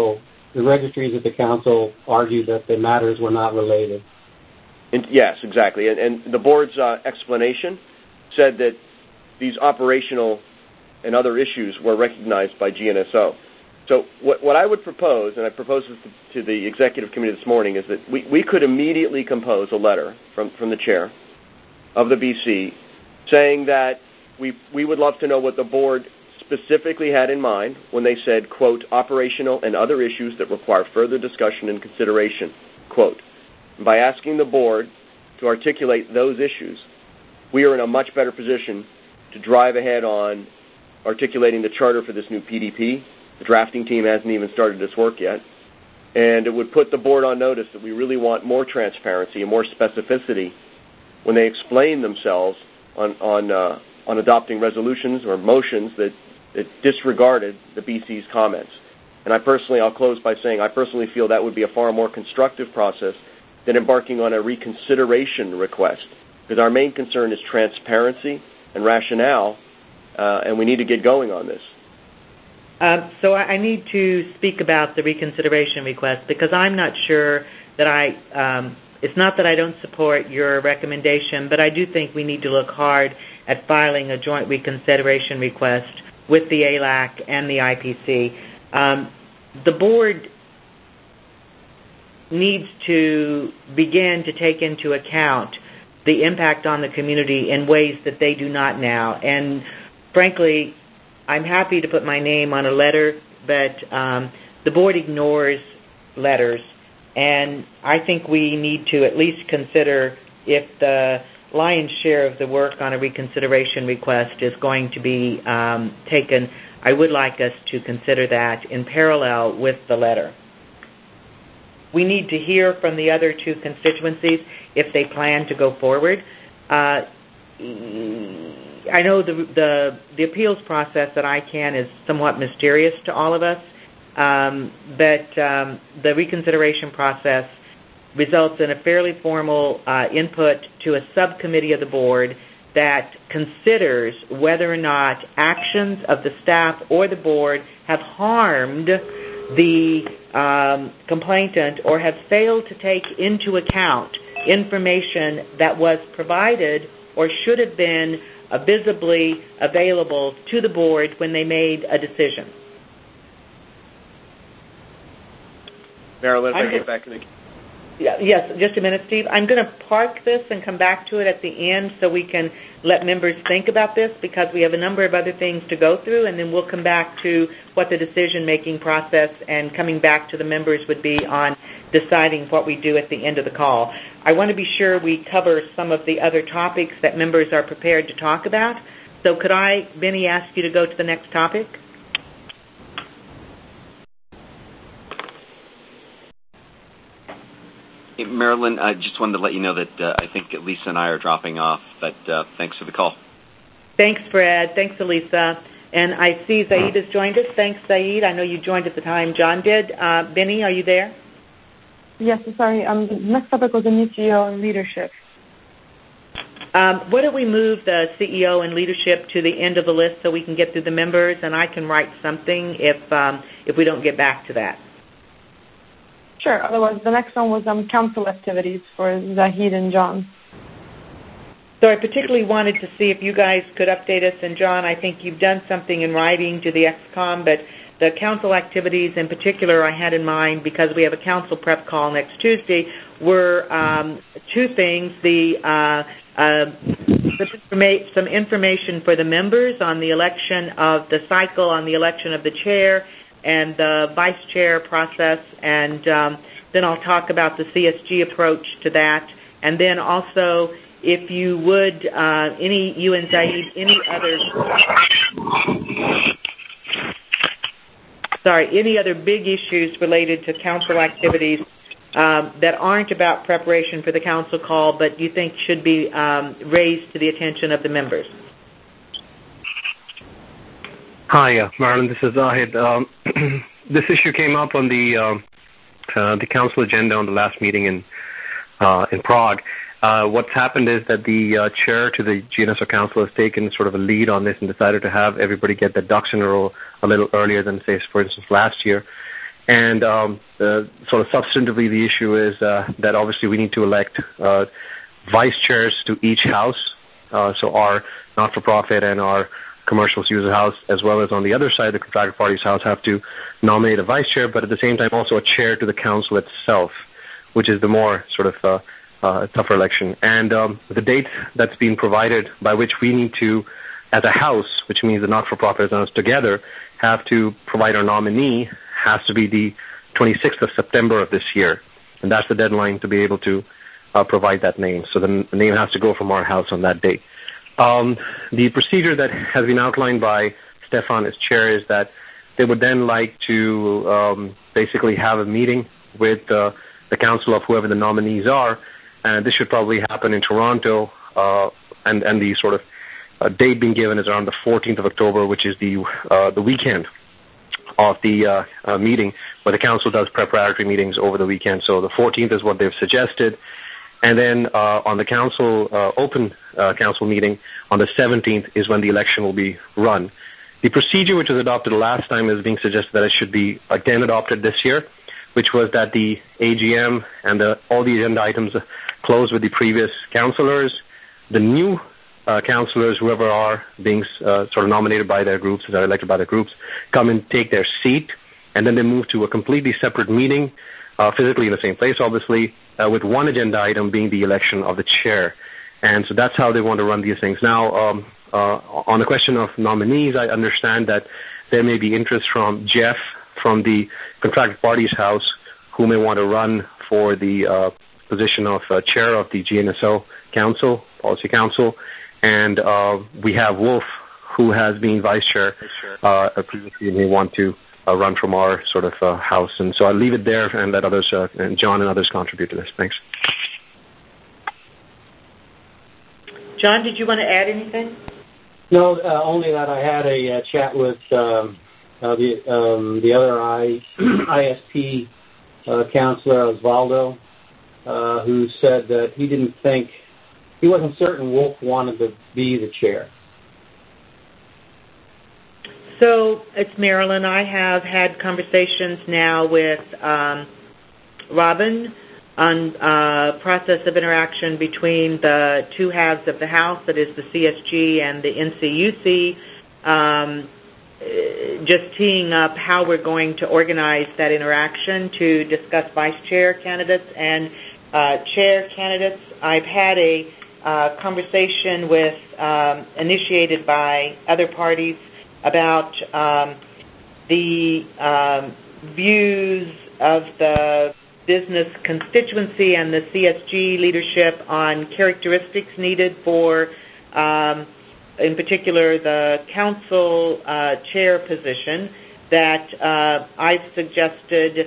council argued that the matters were not related. Yes, exactly. And the board's explanation said that these operational and other issues were recognized by GNSO. So what I would propose, and I proposed this to the executive committee this morning, is that we could immediately compose a letter from the chair of the BC saying that we would love to know what the board specifically had in mind when they said, quote, operational and other issues that require further discussion and consideration, quote. By asking the board to articulate those issues, we are in a much better position to drive ahead on articulating the charter for this new PDP. The drafting team hasn't even started its work yet. And it would put the board on notice that we really want more transparency and more specificity when they explain themselves on adopting resolutions or motions that disregarded the BC's comments. And I'll close by saying I personally feel that would be a far more constructive process than embarking on a reconsideration request, because our main concern is transparency and rationale, and we need to get going on this. So I need to speak about the reconsideration request, because I'm not sure that it's not that I don't support your recommendation, but I do think we need to look hard at filing a joint reconsideration request with the ALAC and the IPC. The board needs to begin to take into account the impact on the community in ways that they do not now. And frankly, I'm happy to put my name on a letter, but the board ignores letters. And I think we need to at least consider if the lion's share of the work on a reconsideration request is going to be taken. I would like us to consider that in parallel with the letter. We need to hear from the other two constituencies if they plan to go forward. I know the appeals process at ICANN is somewhat mysterious to all of us, but the reconsideration process results in a fairly formal input to a subcommittee of the board that considers whether or not actions of the staff or the board have harmed the complainant or have failed to take into account information that was provided or should have been visibly available to the board when they made a decision. Marilyn, if I get back in the... Yes, just a minute, Steve. I'm going to park this and come back to it at the end so we can let members think about this, because we have a number of other things to go through, and then we'll come back to what the decision-making process and coming back to the members would be on deciding what we do at the end of the call. I want to be sure we cover some of the other topics that members are prepared to talk about. So could I, Benny, ask you to go to the next topic? Hey, Marilyn, I just wanted to let you know that I think Lisa and I are dropping off, but thanks for the call. Thanks, Fred. Thanks, Elisa. And I see Zaid has joined us. Thanks, Zaid. I know you joined at the time John did. Benny, are you there? Yes, sorry. The next topic was the new CEO and leadership. Why don't we move the CEO and leadership to the end of the list so we can get through the members, and I can write something if we don't get back to that. Sure. Otherwise, the next one was council activities for Zahid and John. So I particularly wanted to see if you guys could update us. And John, I think you've done something in writing to the ExCom, but the council activities in particular I had in mind, because we have a council prep call next Tuesday, were two things. Some information for the members on the election of the cycle, on the election of the chair and the vice chair process, and then I'll talk about the CSG approach to that, and then also, if you would, you and Zaid, any other big issues related to council activities that aren't about preparation for the council call, but you think should be raised to the attention of the members. Hi, Marilyn. This is Zahid. This issue came up on the council agenda on the last meeting in Prague. What's happened is that the chair to the GNSO Council has taken sort of a lead on this and decided to have everybody get their ducks in a row a little earlier than, say, for instance, last year. And sort of substantively, the issue is that obviously we need to elect vice chairs to each house, so our not-for-profit and our commercial user house, as well as on the other side, the contracted parties house, have to nominate a vice chair, but at the same time also a chair to the council itself, which is the more sort of tougher election. And the date that's been provided by which we need to, as a house, which means the not-for-profit and us together, have to provide our nominee, has to be the 26th of September of this year. And that's the deadline to be able to provide that name. So the name has to go from our house on that date. The procedure that has been outlined by Stefan as chair is that they would then like to basically have a meeting with the council of whoever the nominees are, and this should probably happen in Toronto, and the sort of date being given is around the 14th of October, which is the weekend of the meeting, where the council does preparatory meetings over the weekend. So the 14th is what they've suggested. And then on the council, open council meeting on the 17th is when the election will be run. The procedure which was adopted last time is being suggested that it should be again adopted this year, which was that the AGM and all the agenda items close with the previous councillors. The new councillors, whoever are being sort of nominated by their groups, that are elected by their groups, come and take their seat, and then they move to a completely separate meeting, physically in the same place, obviously, with one agenda item being the election of the chair. And so that's how they want to run these things. Now, on the question of nominees, I understand that there may be interest from Jeff from the contracted parties house, who may want to run for the position of chair of the GNSO Council, Policy Council, and we have Wolf, who has been vice chair previously, and may want to run from our sort of house. And so I'll leave it there and let others, and John and others, contribute to this. Thanks. John, did you want to add anything? No, only that I had a chat with the other ISP counselor, Osvaldo, who said that he wasn't certain Wolf wanted to be the chair. So it's Marilyn. I have had conversations now with Robin on process of interaction between the two halves of the House, that is the CSG and the NCUC, just teeing up how we're going to organize that interaction to discuss vice chair candidates and chair candidates. I've had a conversation with, initiated by other parties, about the views of the business constituency and the CSG leadership on characteristics needed for, in particular, the council chair position, that I've suggested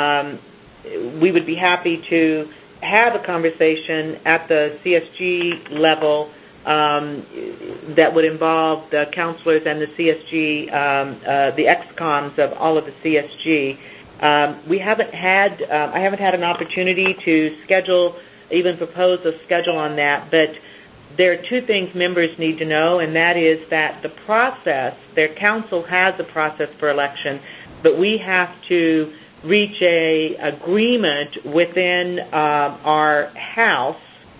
we would be happy to have a conversation at the CSG level that would involve the counselors and the CSG, the ex-coms of all of the CSG. I haven't had an opportunity to even propose a schedule on that, but there are two things members need to know, and that is that the process, their council has a process for election, but we have to reach a agreement within our House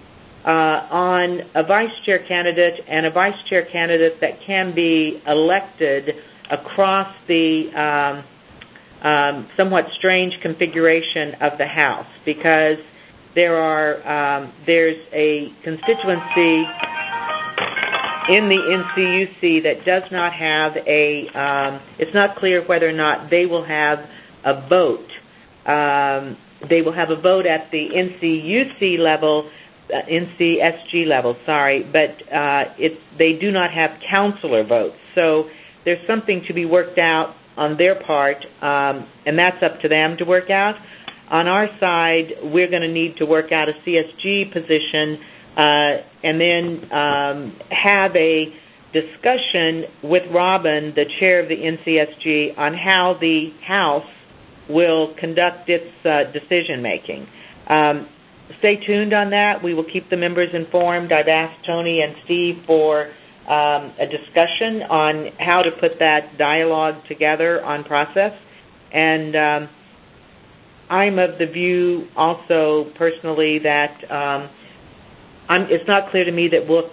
on a vice chair candidate and a vice chair candidate that can be elected across the somewhat strange configuration of the House, because there's a constituency in the NCUC that does not have it's not clear whether or not they will have a vote. They will have a vote at the NCUC level, NCSG level, but they do not have counselor votes. So there's something to be worked out on their part, and that's up to them to work out. On our side, we're going to need to work out a CSG position and then have a discussion with Robin, the chair of the NCSG, on how the House will conduct its decision-making. Stay tuned on that. We will keep the members informed. I've asked Tony and Steve for a discussion on how to put that dialogue together on process. And I'm of the view also personally that it's not clear to me that Wolf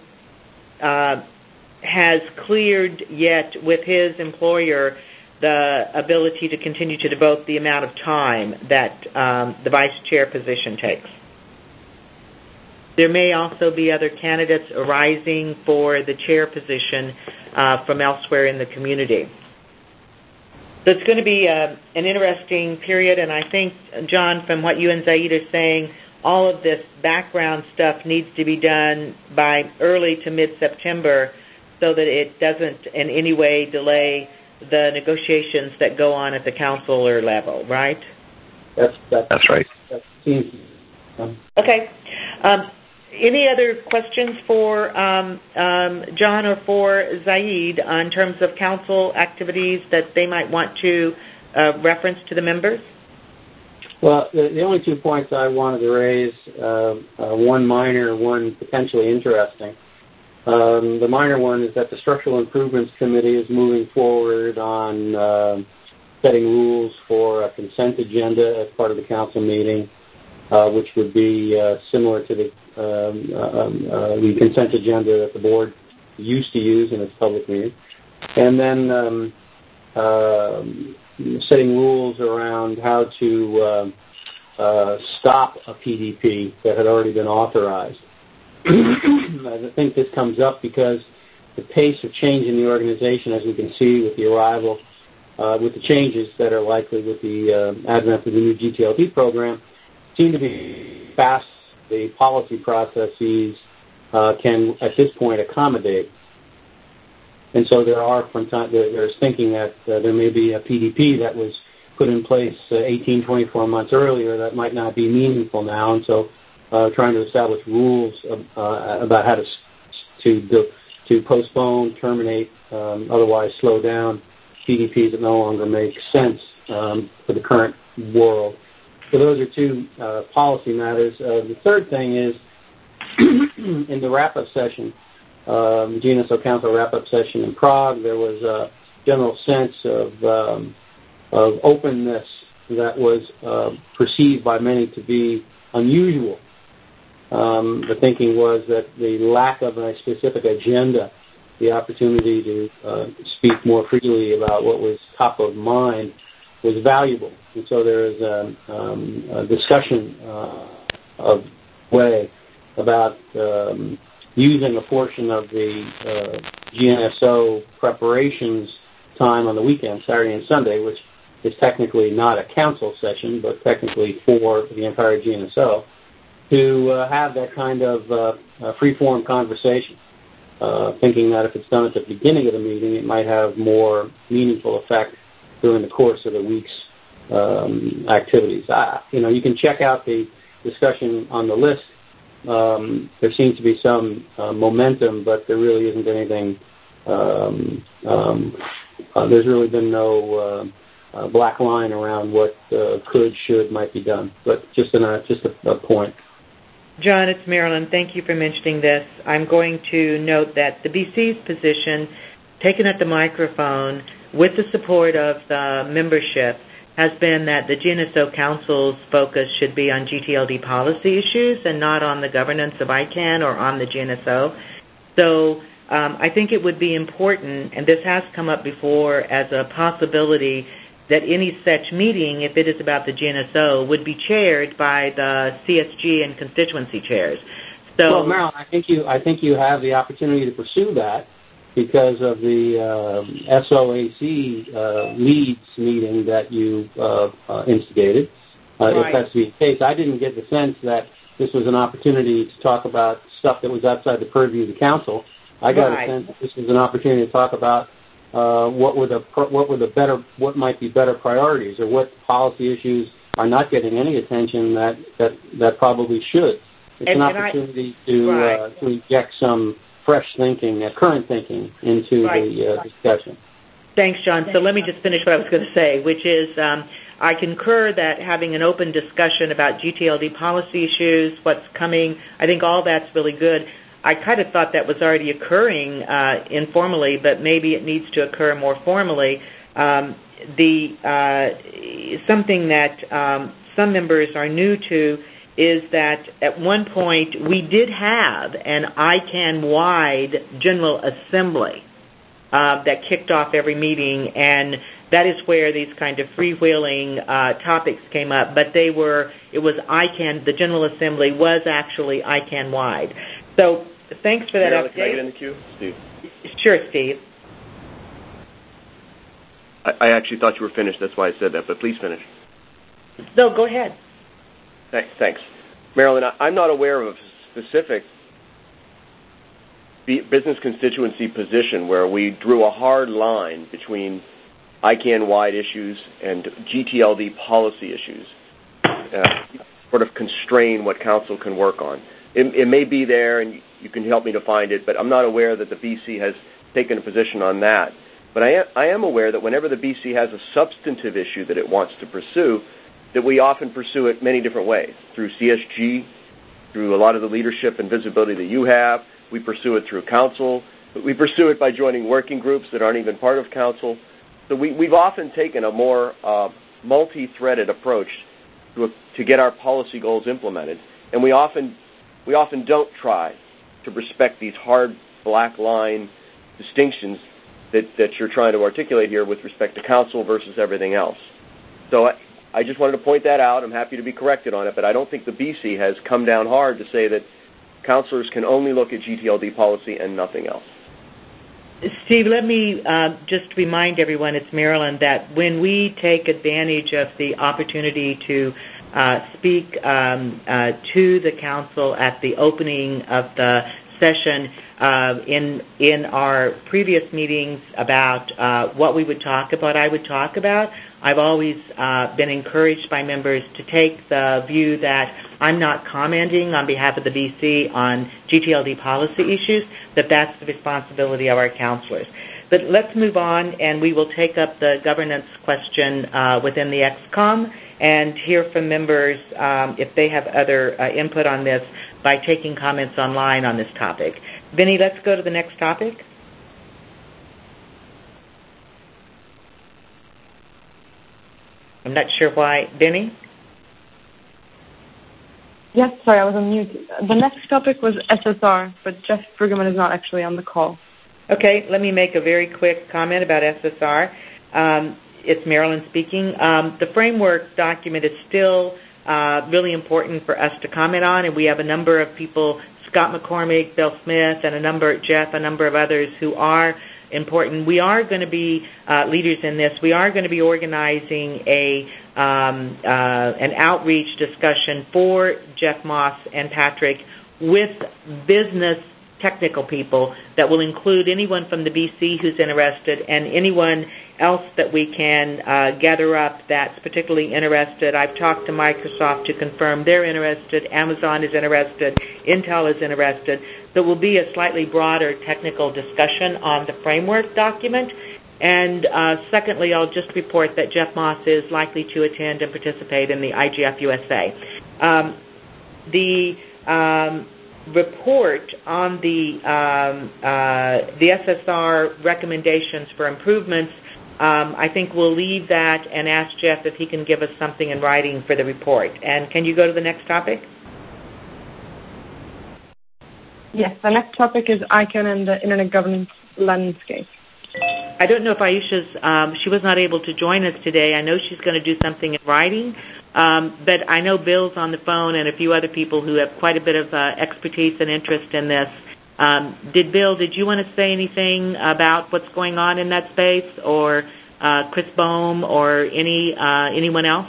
has cleared yet with his employer the ability to continue to devote the amount of time that the vice chair position takes. There may also be other candidates arising for the chair position from elsewhere in the community. So it's going to be an interesting period, and I think, John, from what you and Zaid are saying, all of this background stuff needs to be done by early to mid-September so that it doesn't in any way delay the negotiations that go on at the councilor level, right? That's right. That seems. Okay. Any other questions for John or for Zaid in terms of council activities that they might want to reference to the members? Well, the only 2 points I wanted to raise, one minor, one potentially interesting. The minor one is that the Structural Improvements Committee is moving forward on setting rules for a consent agenda as part of the council meeting, which would be similar to the consent agenda that the board used to use in its public meeting. And then setting rules around how to stop a PDP that had already been authorized. I think this comes up because the pace of change in the organization, as we can see with the arrival, with the changes that are likely with the advent of the new GTLD program, seem to be fast the policy processes can, at this point, accommodate. And so there's thinking that there may be a PDP that was put in place 18, 24 months earlier that might not be meaningful now, and so trying to establish rules about how to postpone, terminate, otherwise slow down PDPs that no longer make sense for the current world. So those are two policy matters. The third thing is in the wrap-up session, the GNSO Council wrap-up session in Prague, there was a general sense of openness that was perceived by many to be unusual. The thinking was that the lack of a specific agenda, the opportunity to speak more freely about what was top of mind, was valuable. And so there is a discussion of way about using a portion of the GNSO preparations time on the weekend, Saturday and Sunday, which is technically not a council session, but technically for the entire GNSO, to have that kind of free-form conversation, thinking that if it's done at the beginning of the meeting, it might have more meaningful effect during the course of the week's activities. You can check out the discussion on the list. There seems to be some momentum, but there really isn't anything. There's really been no black line around what could, should, might be done. But just a point. John, it's Marilyn. Thank you for mentioning this. I'm going to note that the BC's position, taken at the microphone with the support of the membership, has been that the GNSO Council's focus should be on GTLD policy issues and not on the governance of ICANN or on the GNSO. So I think it would be important, and this has come up before as a possibility, that any such meeting, if it is about the GNSO, would be chaired by the CSG and constituency chairs. So, well, Marilyn, I think you have the opportunity to pursue that because of the SOAC leads meeting that you instigated. If that's the case, I didn't get the sense that this was an opportunity to talk about stuff that was outside the purview of the council. I got a sense that this was an opportunity to talk about what might be better priorities, or what policy issues are not getting any attention that probably should. It's an opportunity to inject some fresh thinking, current thinking, into the discussion. Thanks, John. So let me just finish what I was going to say, which is I concur that having an open discussion about GTLD policy issues, what's coming, I think all that's really good. I kind of thought that was already occurring informally, but maybe it needs to occur more formally. Something that some members are new to is that at one point we did have an ICANN-wide General Assembly that kicked off every meeting, and that is where these kind of freewheeling topics came up. But it was ICANN, the General Assembly was actually ICANN-wide. So thanks for that update. Can I get in the queue? Steve. Sure, Steve. I actually thought you were finished. That's why I said that, but please finish. No, go ahead. Thanks. Marilyn, I'm not aware of a specific business constituency position where we drew a hard line between ICANN-wide issues and GTLD policy issues, sort of constrain what council can work on. It may be there, and you can help me to find it, but I'm not aware that the BC has taken a position on that. But I am aware that whenever the BC has a substantive issue that it wants to pursue, that we often pursue it many different ways, through CSG, through a lot of the leadership and visibility that you have. We pursue it through council. We pursue it by joining working groups that aren't even part of council. So we've often taken a more multi-threaded approach to get our policy goals implemented, and we often don't try to respect these hard black line distinctions that you're trying to articulate here with respect to council versus everything else. So I just wanted to point that out. I'm happy to be corrected on it, but I don't think the BC has come down hard to say that councilors can only look at GTLD policy and nothing else. Steve, let me just remind everyone, it's Marilyn, that when we take advantage of the opportunity to speak to the council at the opening of the session in our previous meetings about what we would talk about, I would talk about. I've always been encouraged by members to take the view that I'm not commenting on behalf of the BC on GTLD policy issues, that that's the responsibility of our counselors. But let's move on, and we will take up the governance question within the ExCom and hear from members if they have other input on this by taking comments online on this topic. Vinny, let's go to the next topic. I'm not sure why. Vinny? Yes, sorry, I was on mute. The next topic was SSR, but Jeff Brueggemann is not actually on the call. Okay, let me make a very quick comment about SSR. It's Marilyn speaking. The framework document is still really important for us to comment on, and we have a number of people, Scott McCormick, Bill Smith, and a number of others who are important. We are going to be leaders in this. We are going to be organizing an outreach discussion for Jeff Moss and Patrick with business technical people that will include anyone from the BC who's interested and anyone else that we can gather up that's particularly interested. I've talked to Microsoft to confirm they're interested. Amazon is interested. Intel is interested. There will be a slightly broader technical discussion on the framework document. And secondly, I'll just report that Jeff Moss is likely to attend and participate in the IGF USA. The report on the SSR recommendations for improvements, I think we'll leave that and ask Jeff if he can give us something in writing for the report. And can you go to the next topic? Yes, the next topic is ICANN and the Internet governance landscape. I don't know if Aisha's, she was not able to join us today. I know she's going to do something in writing, but I know Bill's on the phone and a few other people who have quite a bit of expertise and interest in this. Bill, did you want to say anything about what's going on in that space, or Chris Bohm, or anyone else?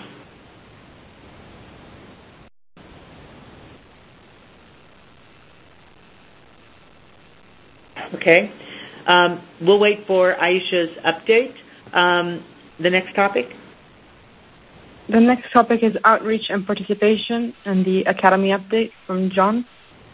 Okay. We'll wait for Aisha's update. The next topic? The next topic is outreach and participation and the Academy update from John.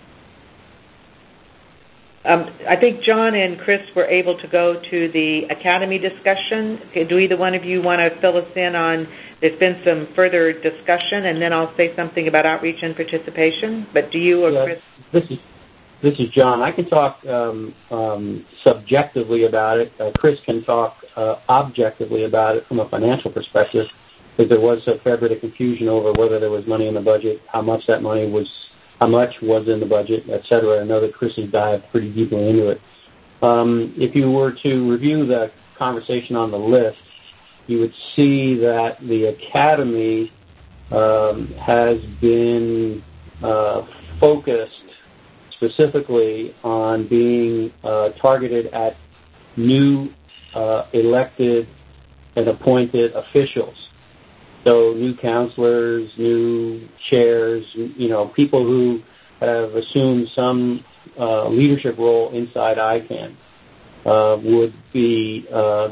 I think John and Chris were able to go to the Academy discussion. Do either one of you want to fill us in on, there's been some further discussion, and then I'll say something about outreach and participation. But do you or Chris? This is John. I can talk subjectively about it. Chris can talk objectively about it from a financial perspective, because there was a fair bit of confusion over whether there was money in the budget, how much was in the budget, et cetera. I know that Chris has dived pretty deeply into it. If you were to review the conversation on the list, you would see that the Academy has been focused specifically on being targeted at new elected and appointed officials. So new counselors, new chairs, people who have assumed some leadership role inside ICANN would be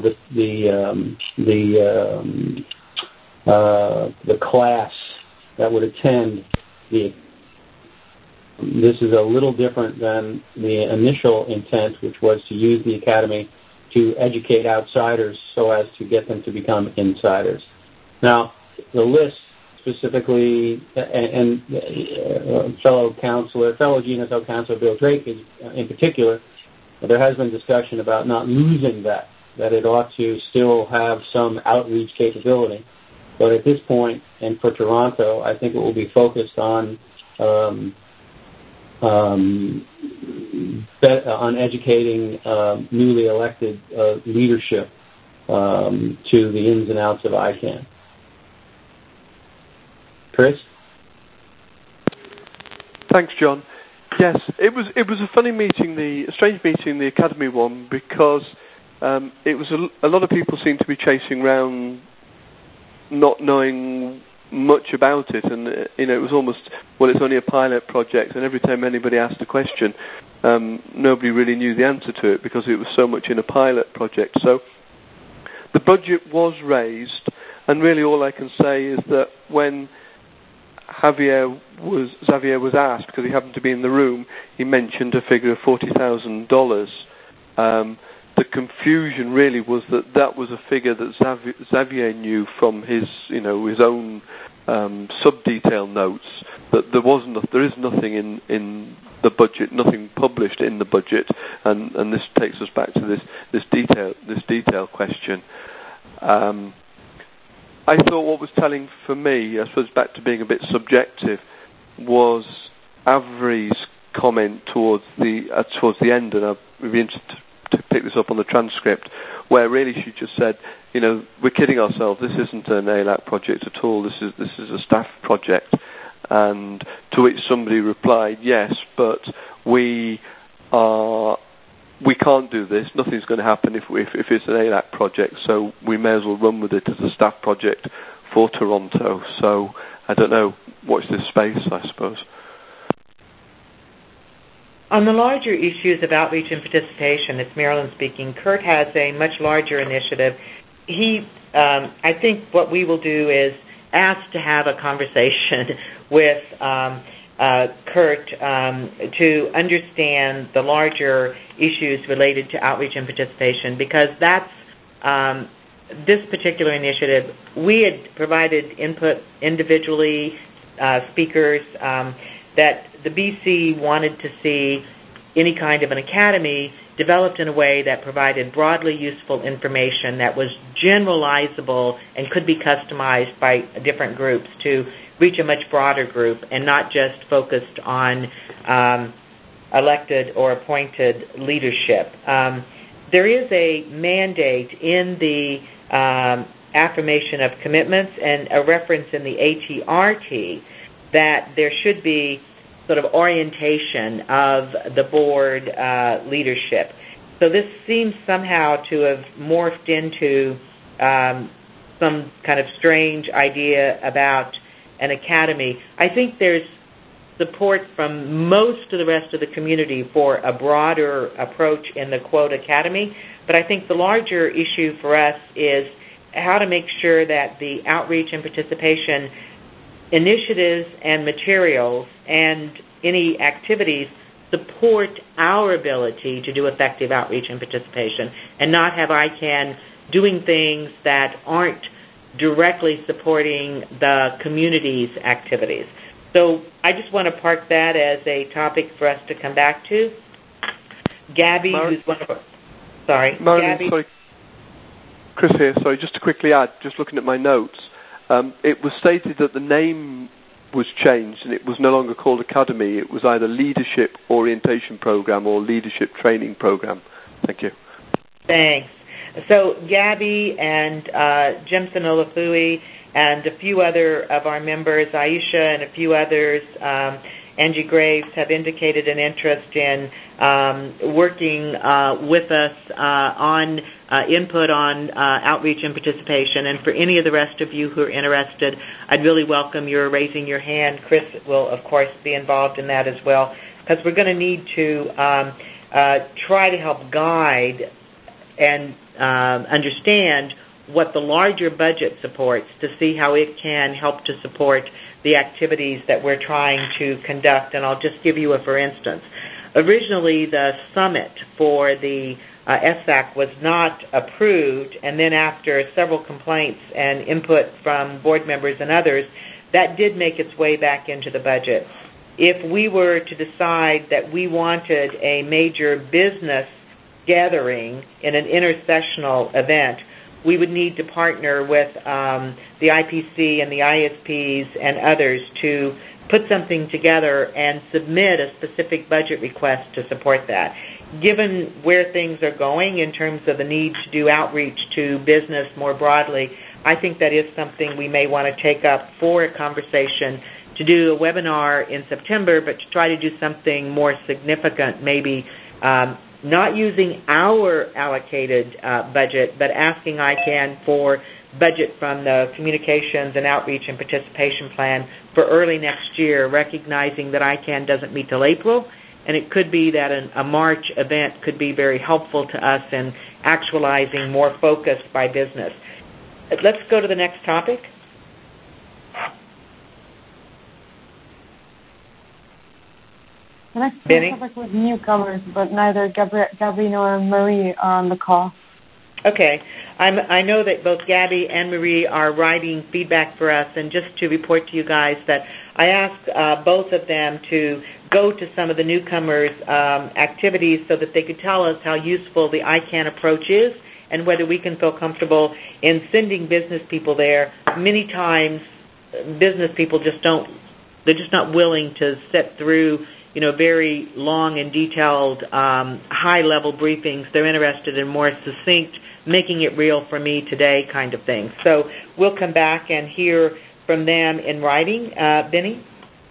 the class that would attend the. This is a little different than the initial intent, which was to use the Academy to educate outsiders so as to get them to become insiders. Now, the list specifically, and fellow GNSO counselor Bill Drake in particular, there has been discussion about not losing that it ought to still have some outreach capability. But at this point, and for Toronto, I think it will be focused on educating newly elected leadership to the ins and outs of ICANN. Chris? Thanks, John. Yes, it was a funny meeting, a strange meeting, the Academy one, because it was a lot of people seemed to be chasing around, not knowing much about it, and it was almost, well, it's only a pilot project, and every time anybody asked a question, nobody really knew the answer to it because it was so much in a pilot project. So the budget was raised, and really all I can say is that when Xavier was asked, because he happened to be in the room, he mentioned a figure of $40,000. The confusion really was that was a figure that Xavier knew from his own sub-detail notes, that there is nothing in the budget, nothing published in the budget, and this takes us back to this detail question. I thought what was telling for me, I suppose back to being a bit subjective, was Avery's comment towards the end, and I'd be interested to pick this up on the transcript, where really she just said, we're kidding ourselves. This isn't an ALAC project at all. This is a staff project. And to which somebody replied, yes, but we can't do this. Nothing's going to happen if it's an ALAC project. So we may as well run with it as a staff project for Toronto. So I don't know. Watch this space, I suppose. On the larger issues of outreach and participation, it's Marilyn speaking. Kurt has a much larger initiative. I think what we will do is ask to have a conversation with Kurt to understand the larger issues related to outreach and participation, because that's this particular initiative. We had provided input individually, speakers, that the BC wanted to see any kind of an academy developed in a way that provided broadly useful information that was generalizable and could be customized by different groups to reach a much broader group and not just focused on elected or appointed leadership. There is a mandate in the affirmation of commitments and a reference in the ATRT that there should be sort of orientation of the board leadership. So this seems somehow to have morphed into some kind of strange idea about an academy. I think there's support from most of the rest of the community for a broader approach in the quote academy, but I think the larger issue for us is how to make sure that the outreach and participation initiatives and materials and any activities support our ability to do effective outreach and participation and not have ICANN doing things that aren't directly supporting the community's activities. So I just want to park that as a topic for us to come back to. Gabby, who's one of our... Sorry. Gabby. Sorry. Chris here. Sorry, just to quickly add, just looking at my notes, it was stated that the name was changed and it was no longer called Academy. It was either Leadership Orientation Program or Leadership Training Program. Thank you. Thanks. So Gabby and Jimson Olafui and a few other of our members, Aisha and a few others, Angie Graves, have indicated an interest in working with us on input on outreach and participation. And for any of the rest of you who are interested, I'd really welcome your raising your hand. Chris will, of course, be involved in that as well, because we're going to need to try to help guide and understand what the larger budget supports to see how it can help to support the activities that we're trying to conduct. And I'll just give you a for instance. Originally, the summit for the SAC was not approved, and then after several complaints and input from board members and others, that did make its way back into the budget. If we were to decide that we wanted a major business gathering in an intersessional event, we would need to partner with the IPC and the ISPs and others to put something together and submit a specific budget request to support that. Given where things are going in terms of the need to do outreach to business more broadly, I think that is something we may want to take up for a conversation, to do a webinar in September, but to try to do something more significant, maybe not using our allocated budget, but asking ICANN for budget from the Communications and Outreach and Participation Plan for early next year, recognizing that ICANN doesn't meet till April, and it could be that a March event could be very helpful to us in actualizing more focus by business. Let's go to the next topic. The next Benny? topic was newcomers, but neither Gabby nor Marie are on the call. Okay. I know that both Gabby and Marie are writing feedback for us, and just to report to you guys that I asked both of them to go to some of the newcomers' activities so that they could tell us how useful the ICANN approach is and whether we can feel comfortable in sending business people there. Many times, business people they're just not willing to sit through very long and detailed high-level briefings. They're interested in more succinct, making it real for me today kind of thing. So we'll come back and hear from them in writing. Benny?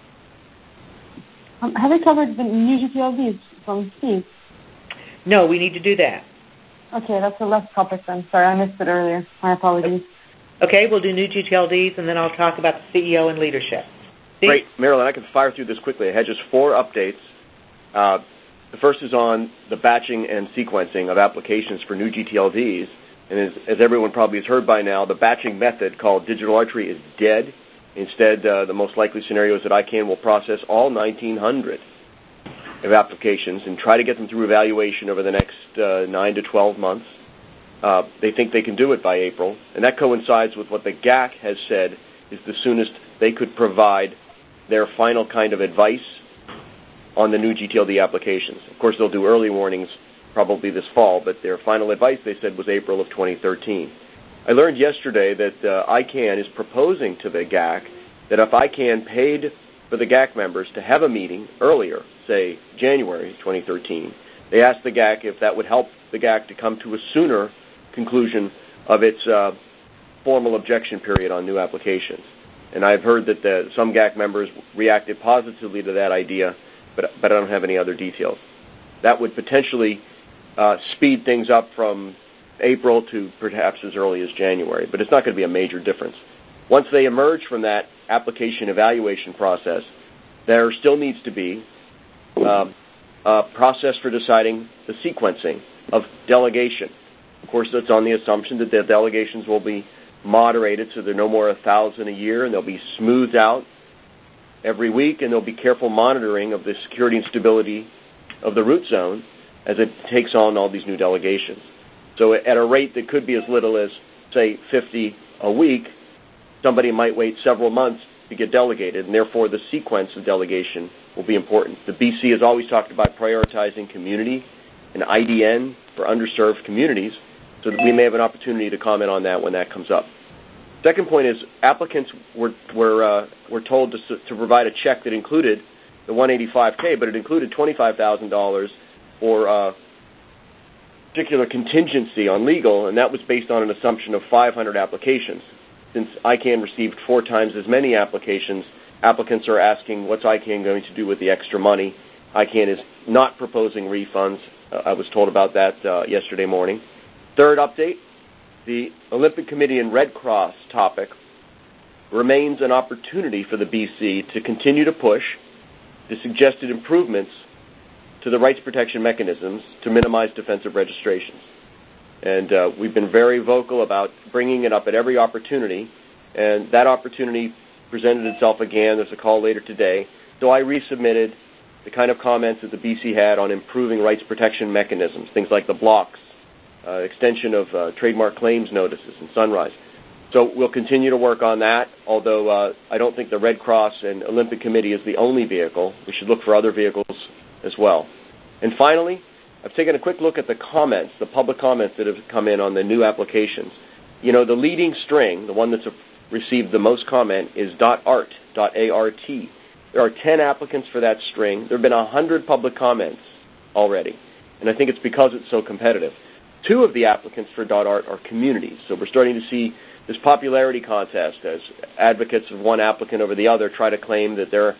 Have they covered the new GTLDs from Steve? No, we need to do that. Okay, that's the last topic then. Sorry, I missed it earlier. My apologies. Okay, we'll do new GTLDs, and then I'll talk about the CEO and leadership. Steve? Great. Marilyn, I can fire through this quickly. I had just 4 updates. The first is on the batching and sequencing of applications for new GTLDs. And as everyone probably has heard by now, the batching method called Digital Archery is dead. Instead, the most likely scenario is that ICANN will process all 1,900 of applications and try to get them through evaluation over the next 9 to 12 months. They think they can do it by April. And that coincides with what the GAC has said is the soonest they could provide their final kind of advice on the new GTLD applications. Of course, they'll do early warnings probably this fall, but their final advice, they said, was April of 2013. I learned yesterday that ICANN is proposing to the GAC that if ICANN paid for the GAC members to have a meeting earlier, say January 2013, they asked the GAC if that would help the GAC to come to a sooner conclusion of its formal objection period on new applications. And I've heard that some GAC members reacted positively to that idea, but I don't have any other details. That would potentially speed things up from April to perhaps as early as January, but it's not going to be a major difference. Once they emerge from that application evaluation process, there still needs to be a process for deciding the sequencing of delegation. Of course, that's on the assumption that the delegations will be moderated so they're no more 1,000 a year, and they'll be smoothed out every week, and there'll be careful monitoring of the security and stability of the root zone as it takes on all these new delegations. So at a rate that could be as little as, say, 50 a week, somebody might wait several months to get delegated, and therefore the sequence of delegation will be important. The BC has always talked about prioritizing community and IDN for underserved communities, so that we may have an opportunity to comment on that when that comes up. Second point is applicants were told to provide a check that included the $185K, but it included $25,000 for particular contingency on legal, and that was based on an assumption of 500 applications. Since ICANN received 4 times as many applications, applicants are asking what's ICANN going to do with the extra money. ICANN is not proposing refunds. I was told about that yesterday morning. Third update, the Olympic Committee and Red Cross topic remains an opportunity for the BC to continue to push the suggested improvements to the rights protection mechanisms to minimize defensive registrations. And we've been very vocal about bringing it up at every opportunity, and that opportunity presented itself again. There's a call later today. So I resubmitted the kind of comments that the BC had on improving rights protection mechanisms, things like the blocks, extension of trademark claims notices and Sunrise. So we'll continue to work on that, although I don't think the Red Cross and Olympic Committee is the only vehicle. We should look for other vehicles as well. And finally, I've taken a quick look at the comments, the public comments that have come in on the new applications. You know, the leading string, the one that's received the most comment, is .art, A-R-T. There are 10 applicants for that string. There have been 100 public comments already, and I think it's because it's so competitive. 2 of the applicants for .art are communities, so we're starting to see this popularity contest as advocates of one applicant over the other try to claim that their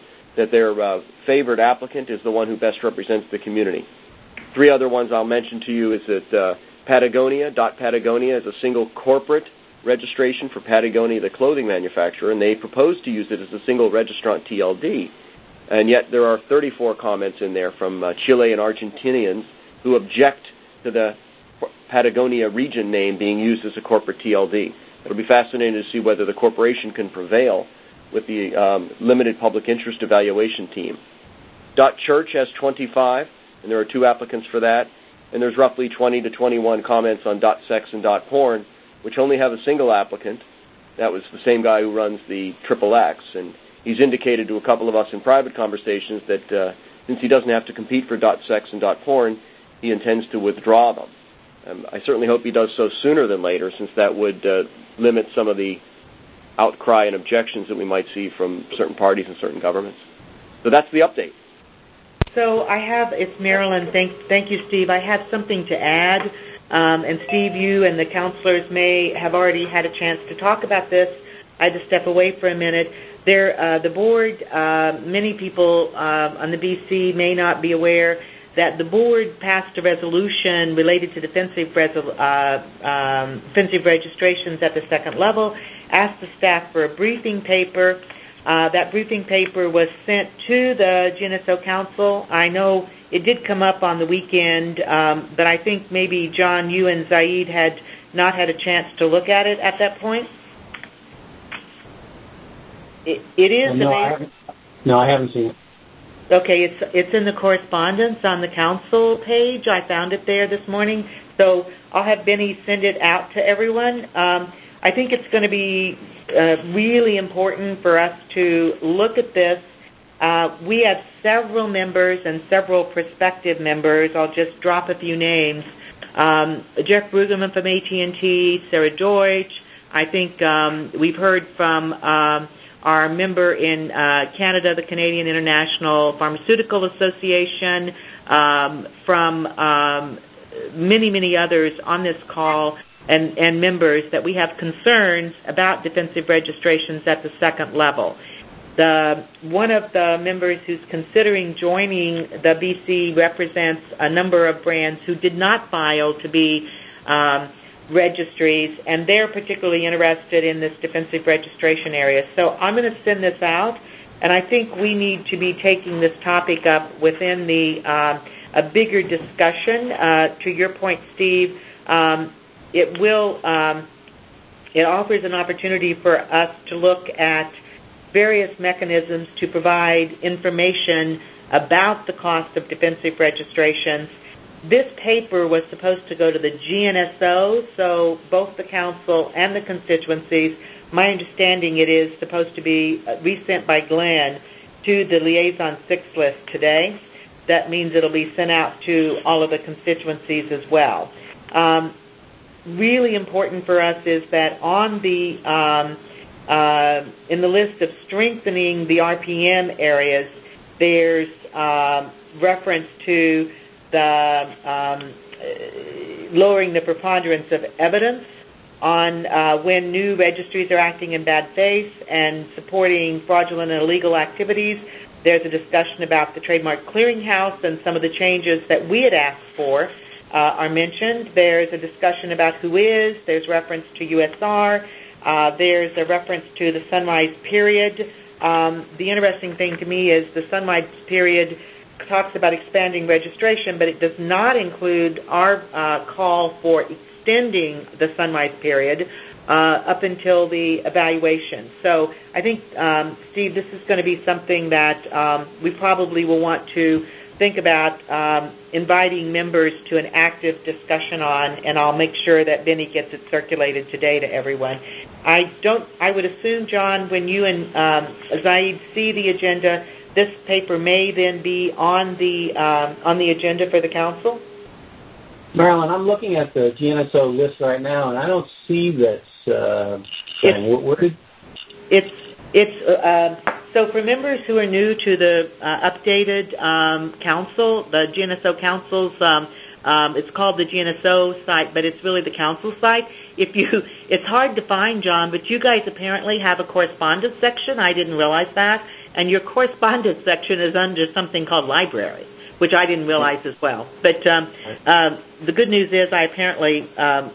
favored applicant is the one who best represents the community. 3 other ones I'll mention to you is that Patagonia is a single corporate registration for Patagonia, the clothing manufacturer, and they propose to use it as a single registrant TLD. And yet there are 34 comments in there from Chile and Argentinians who object to the Patagonia region name being used as a corporate TLD. It'll be fascinating to see whether the corporation can prevail with the limited public interest evaluation team. .Church has 25, and there are 2 applicants for that. And there's roughly 20 to 21 comments on .sex and .porn, which only have a single applicant. That was the same guy who runs the XXX, and he's indicated to a couple of us in private conversations that since he doesn't have to compete for .sex and .porn, he intends to withdraw them. I certainly hope he does so sooner than later, since that would limit some of the outcry and objections that we might see from certain parties and certain governments. So that's the update. So it's Marilyn. Thank you, Steve. I have something to add. And Steve, you and the counselors may have already had a chance to talk about this. I had to step away for a minute. The board, many people on the BC may not be aware that the board passed a resolution related to defensive registrations at the second level, asked the staff for a briefing paper. That briefing paper was sent to the GNSO Council. I know it did come up on the weekend, but I think maybe, John, you and Zaid had not had a chance to look at it at that point. It is available. No, I haven't seen it. Okay, it's in the correspondence on the council page. I found it there this morning. So I'll have Benny send it out to everyone. I think it's going to be really important for us to look at this. We have several members and several prospective members. I'll just drop a few names. Jeff Brueggemann from AT&T, Sarah Deutsch. I think we've heard from our member in Canada, the Canadian International Pharmaceutical Association, from many, many others on this call, and members that we have concerns about defensive registrations at the second level. One of the members who's considering joining the BC represents a number of brands who did not file to be registries, and they're particularly interested in this defensive registration area. So I'm going to send this out, and I think we need to be taking this topic up within a bigger discussion. To your point, Steve, it offers an opportunity for us to look at various mechanisms to provide information about the cost of defensive registrations. This paper was supposed to go to the GNSO, so both the council and the constituencies. My understanding it is supposed to be resent by Glenn to the Liaison 6 list today. That means it'll be sent out to all of the constituencies as well. Really important for us is that on in the list of strengthening the RPM areas, there's reference to the lowering the preponderance of evidence on when new registries are acting in bad faith and supporting fraudulent and illegal activities. There's a discussion about the Trademark Clearinghouse, and some of the changes that we had asked for are mentioned. There's a discussion about who is. There's reference to USR. There's a reference to the sunrise period. The interesting thing to me is the sunrise period talks about expanding registration, but it does not include our call for extending the sunrise period up until the evaluation. So I think, Steve, this is going to be something that we probably will want to think about inviting members to an active discussion on, and I'll make sure that Benny gets it circulated today to everyone. I would assume, John, when you and Zaid see the agenda, this paper may then be on the agenda for the council? Marilyn, I'm looking at the GNSO list right now, and I don't see this. So for members who are new to the updated council, the GNSO council's, it's called the GNSO site, but it's really the council site. It's hard to find, John, but you guys apparently have a correspondence section. I didn't realize that. And your correspondence section is under something called library, which I didn't realize as well. But the good news is I apparently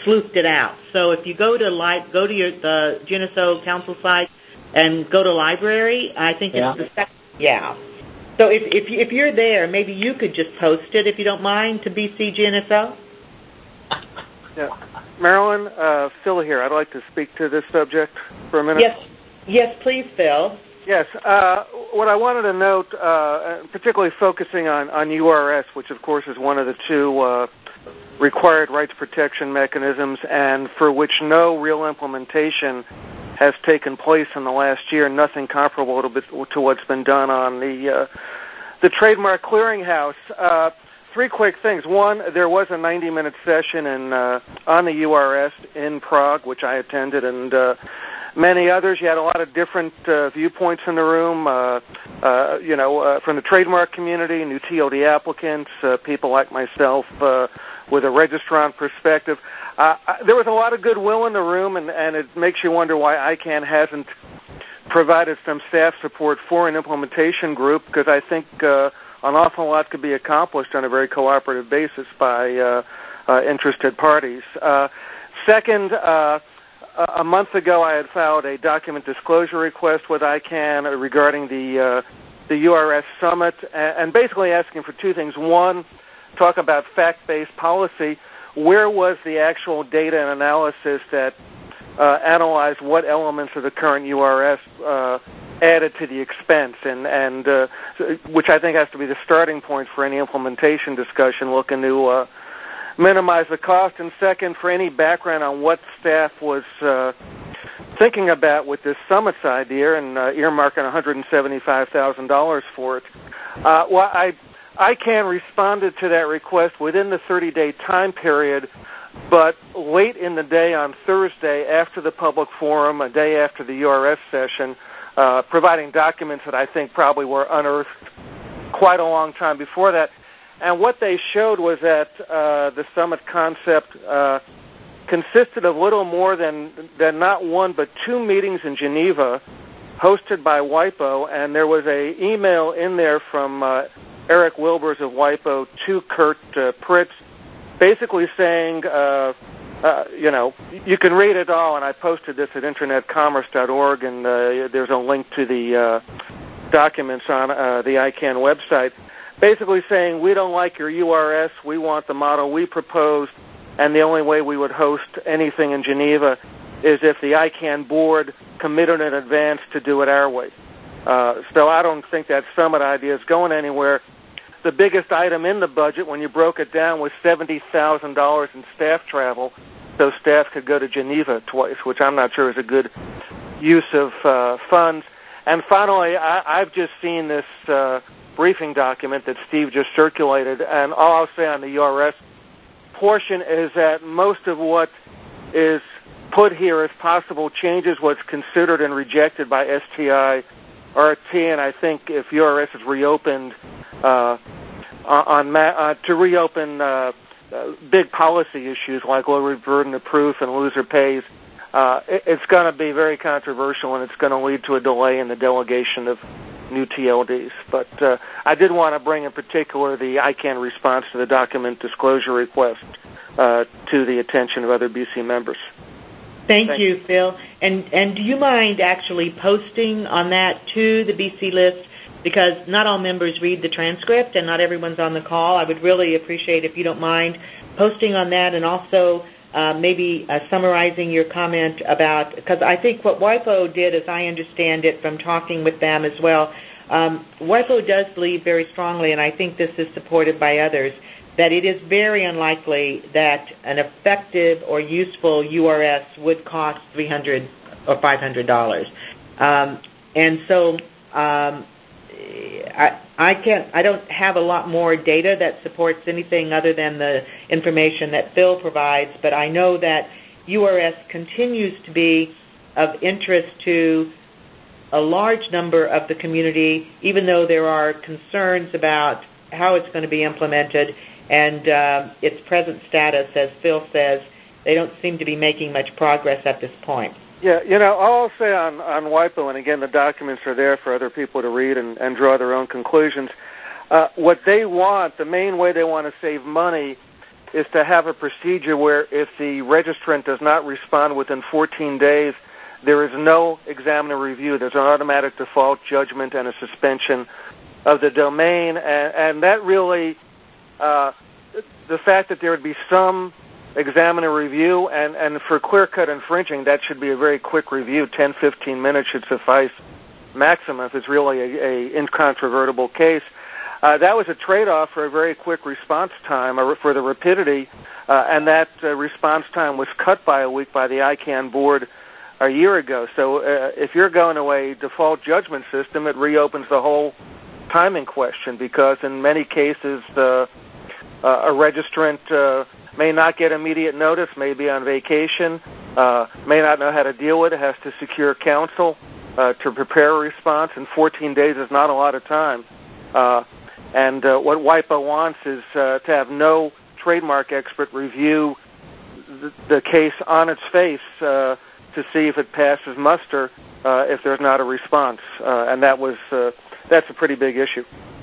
sleuthed it out. So if you go to the GNSO Council site and go to library, I think it's the second. Yeah. So if you're there, maybe you could just post it, if you don't mind, to BC GNSO. Yeah. Marilyn, Phil here. I'd like to speak to this subject for a minute. Yes, please, Phil. Yes. What I wanted to note, particularly focusing on URS, which of course is one of the two required rights protection mechanisms, and for which no real implementation has taken place in the last year, nothing comparable to what's been done on the Trademark Clearinghouse. 3 quick things. One, there was a 90-minute session on the URS in Prague, which I attended, and many others. You had a lot of different viewpoints in the room, from the trademark community, new TLD applicants, people like myself with a registrant perspective. There was a lot of goodwill in the room, and it makes you wonder why ICANN hasn't provided some staff support for an implementation group, because I think an awful lot could be accomplished on a very cooperative basis by interested parties. Second, a month ago I had filed a document disclosure request with ICANN regarding the URS Summit, and basically asking for 2 things. One, talk about fact-based policy. Where was the actual data and analysis that analyzed what elements of the current URS added to the expense, and which I think has to be the starting point for any implementation discussion, looking to minimize the cost. And second, for any background on what staff was thinking about with this Summits idea and earmarking $175,000 for it. ICANN responded to that request within the 30-day time period, but late in the day on Thursday, after the public forum, a day after the URS session, providing documents that I think probably were unearthed quite a long time before that. And what they showed was that the Summit concept consisted of little more than not 1 but 2 meetings in Geneva hosted by WIPO, and there was an email in there from Eric Wilbers of WIPO to Kurt Pritz, basically saying, you can read it all, and I posted this at internetcommerce.org, and there's a link to the documents on the ICANN website, basically saying, we don't like your URS, we want the model we proposed, and the only way we would host anything in Geneva is if the ICANN board committed in advance to do it our way. So I don't think that Summit idea is going anywhere. The biggest item in the budget, when you broke it down, was $70,000 in staff travel, so staff could go to Geneva twice, which I'm not sure is a good use of funds. And finally, I've just seen this briefing document that Steve just circulated, and all I'll say on the URS portion is that most of what is put here as possible changes what's considered and rejected by STI RT, and I think if URS is reopened to reopen big policy issues like lower burden of proof and loser pays, it's going to be very controversial, and it's going to lead to a delay in the delegation of new TLDs. But I did want to bring in particular the ICANN response to the document disclosure request to the attention of other BC members. Thank you, Phil. And do you mind actually posting on that to the BC list? Because not all members read the transcript and not everyone's on the call. I would really appreciate if you don't mind posting on that, and also maybe summarizing your comment about, because I think what WIPO did, as I understand it from talking with them as well, WIPO does believe very strongly, and I think this is supported by others, that it is very unlikely that an effective or useful URS would cost $300 or $500. And so I don't have a lot more data that supports anything other than the information that Phil provides, but I know that URS continues to be of interest to a large number of the community, even though there are concerns about how it's going to be implemented and its present status. As Phil says, they don't seem to be making much progress at this point. Yeah, all I'll say on WIPO, and again, the documents are there for other people to read and draw their own conclusions. What they want, the main way they want to save money, is to have a procedure where if the registrant does not respond within 14 days, there is no examiner review. There's an automatic default judgment and a suspension of the domain, and that really, the fact that there would be some examiner review, and for clear-cut infringing, that should be a very quick review. 10, 15 minutes should suffice maximum if it's really a incontrovertible case. That was a trade-off for a very quick response time, or for the rapidity, and that response time was cut by a week by the ICANN board a year ago. So if you're going to a default judgment system, it reopens the whole timing question, because in many cases a registrant may not get immediate notice, may be on vacation, may not know how to deal with it, has to secure counsel to prepare a response, and 14 days is not a lot of time. And what WIPO wants is to have no trademark expert review the case on its face to see if it passes muster if there's not a response. And that's a pretty big issue.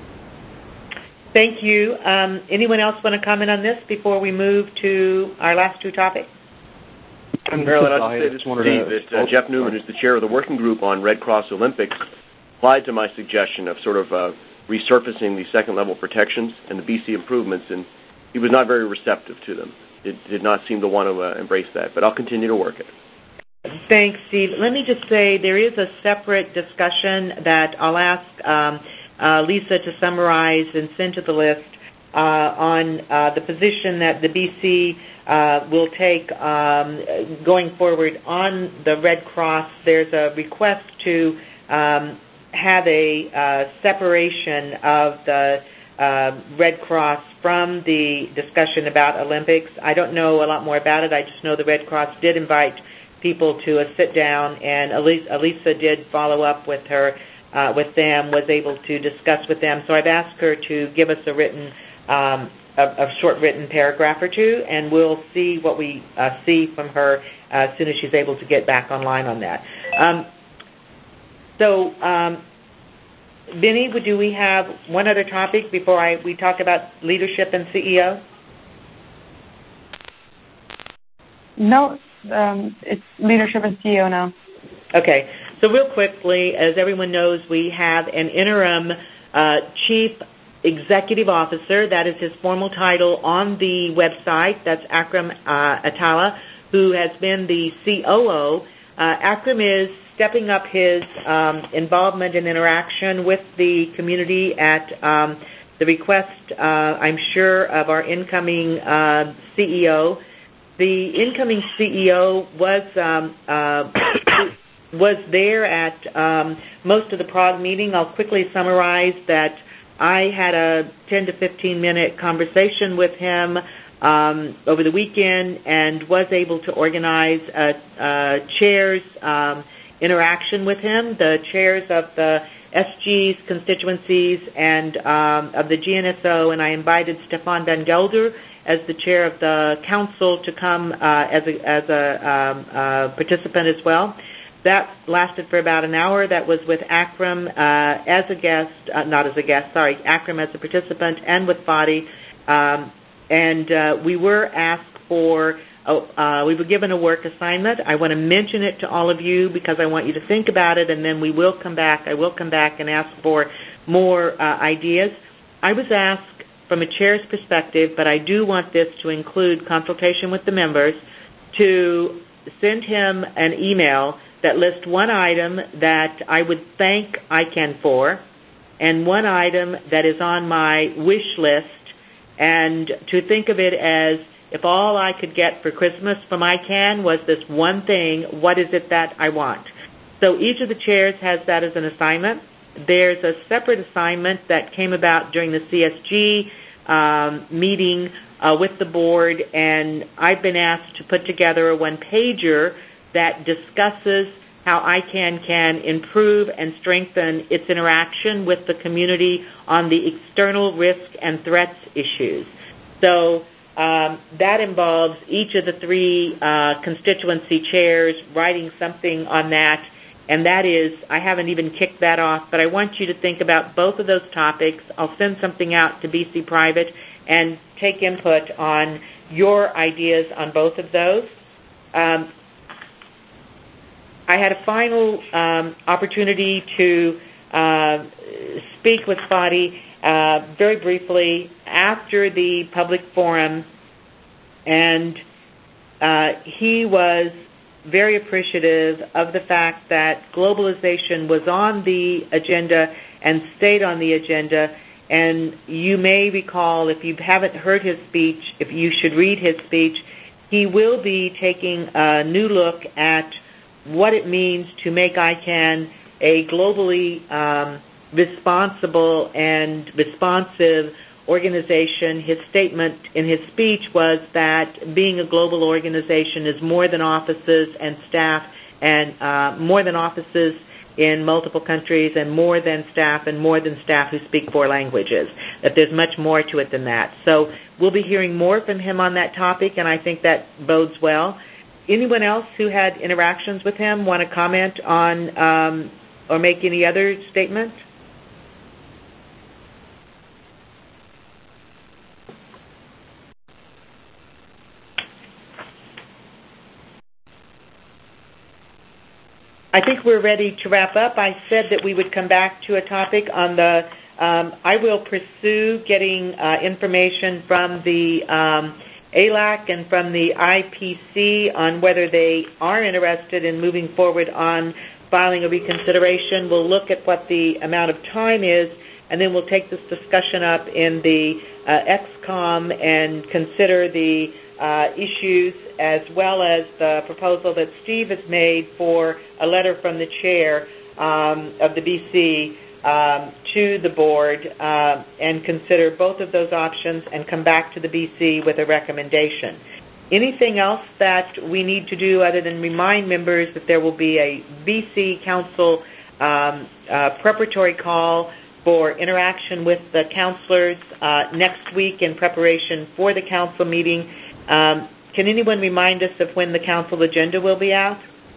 Thank you. Anyone else want to comment on this before we move to our last two topics? Marilyn, I'd say this is Steve, that Jeff Newman, who's the chair of the working group on Red Cross Olympics, applied to my suggestion of sort of resurfacing the second-level protections and the BC improvements, and he was not very receptive to them. It did not seem to want to embrace that, but I'll continue to work it. Thanks, Steve. Let me just say there is a separate discussion that I'll ask Lisa to summarize and send to the list on the position that the BC will take going forward on the Red Cross. There's a request to have a separation of the Red Cross from the discussion about Olympics. I don't know a lot more about it. I just know the Red Cross did invite people to a sit-down, and Elisa did follow up with her, with them, was able to discuss with them. So I've asked her to give us a written, a short written paragraph or two, and we'll see what we see from her as soon as she's able to get back online on that. Benny, do we have one other topic before we talk about leadership and CEO? No, it's leadership and CEO now. Okay. So real quickly, as everyone knows, we have an interim chief executive officer. That is his formal title on the website. That's Akram Atala, who has been the COO. Akram is stepping up his involvement and interaction with the community at the request, I'm sure, of our incoming CEO. The incoming CEO was there at most of the Prague meeting. I'll quickly summarize that I had a 10 to 15-minute conversation with him over the weekend and was able to organize a chair's interaction with him, the chairs of the SG's constituencies and of the GNSO, and I invited Stefan Van Gelder as the chair of the council to come as a participant as well. That lasted for about an hour. That was with Akram as a guest, Akram as a participant, and with Fadi. And we were asked for, we were given a work assignment. I want to mention it to all of you because I want you to think about it, and then we will come back. I will come back and ask for more ideas. I was asked from a chair's perspective, but I do want this to include consultation with the members, to send him an email that lists one item that I would thank ICANN for and one item that is on my wish list, and to think of it as if all I could get for Christmas from ICANN was this one thing, what is it that I want? So each of the chairs has that as an assignment. There's a separate assignment that came about during the CSG meeting with the board, and I've been asked to put together a one-pager that discusses how ICANN can improve and strengthen its interaction with the community on the external risk and threats issues. So that involves each of the three constituency chairs writing something on that, and that is, I haven't even kicked that off, but I want you to think about both of those topics. I'll send something out to BC Private and take input on your ideas on both of those. I had a final opportunity to speak with Fadi very briefly after the public forum, and he was very appreciative of the fact that globalization was on the agenda and stayed on the agenda. And you may recall, if you haven't heard his speech, if you should read his speech, he will be taking a new look at what it means to make ICANN a globally responsible and responsive organization. His statement in his speech was that being a global organization is more than offices and staff, and more than offices in multiple countries, and more than staff who speak 4 languages, that there's much more to it than that. So we'll be hearing more from him on that topic, and I think that bodes well. Anyone else who had interactions with him want to comment on or make any other statement? I think we're ready to wrap up. I said that we would come back to a topic on the, I will pursue getting information from the ALAC and from the IPC on whether they are interested in moving forward on filing a reconsideration. We'll look at what the amount of time is, and then we'll take this discussion up in the XCOM and consider the issues, as well as the proposal that Steve has made for a letter from the chair of the BC to the board, and consider both of those options and come back to the BC with a recommendation. Anything else that we need to do other than remind members that there will be a BC Council preparatory call for interaction with the councillors next week in preparation for the council meeting. Can anyone remind us of when the council agenda will be out?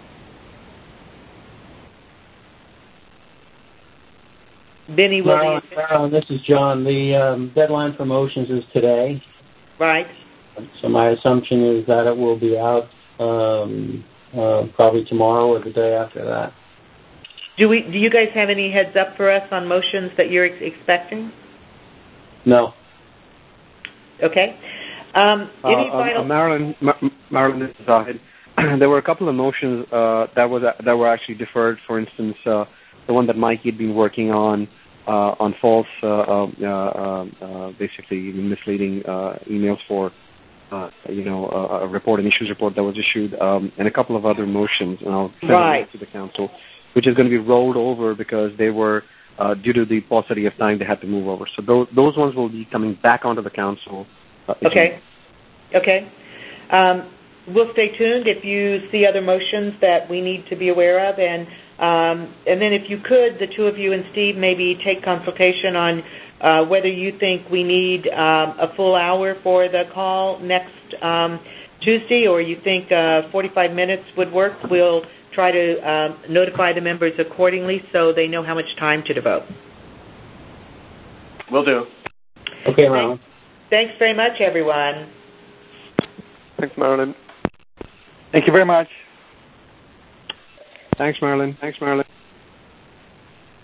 Benny will be... Marilyn, this is John. The deadline for motions is today. Right. So my assumption is that it will be out probably tomorrow or the day after that. Do you guys have any heads up for us on motions that you're expecting? No. Okay. Any final... Marilyn, this is Zahid. There were a couple of motions that were actually deferred. For instance, the one that Mike had been working on false, basically misleading emails for, a report, an issues report that was issued, and a couple of other motions, and I'll send it to the council, which is going to be rolled over because they were, due to the paucity of time, they had to move over. So those ones will be coming back onto the council. Okay. We'll stay tuned if you see other motions that we need to be aware of, and then if you could, the two of you and Steve, maybe take consultation on whether you think we need a full hour for the call next Tuesday, or you think 45 minutes would work. We'll try to notify the members accordingly so they know how much time to devote. Will do. Okay, Marilyn. Thanks very much, everyone. Thanks, Marilyn. Thank you very much. Thanks, Marilyn.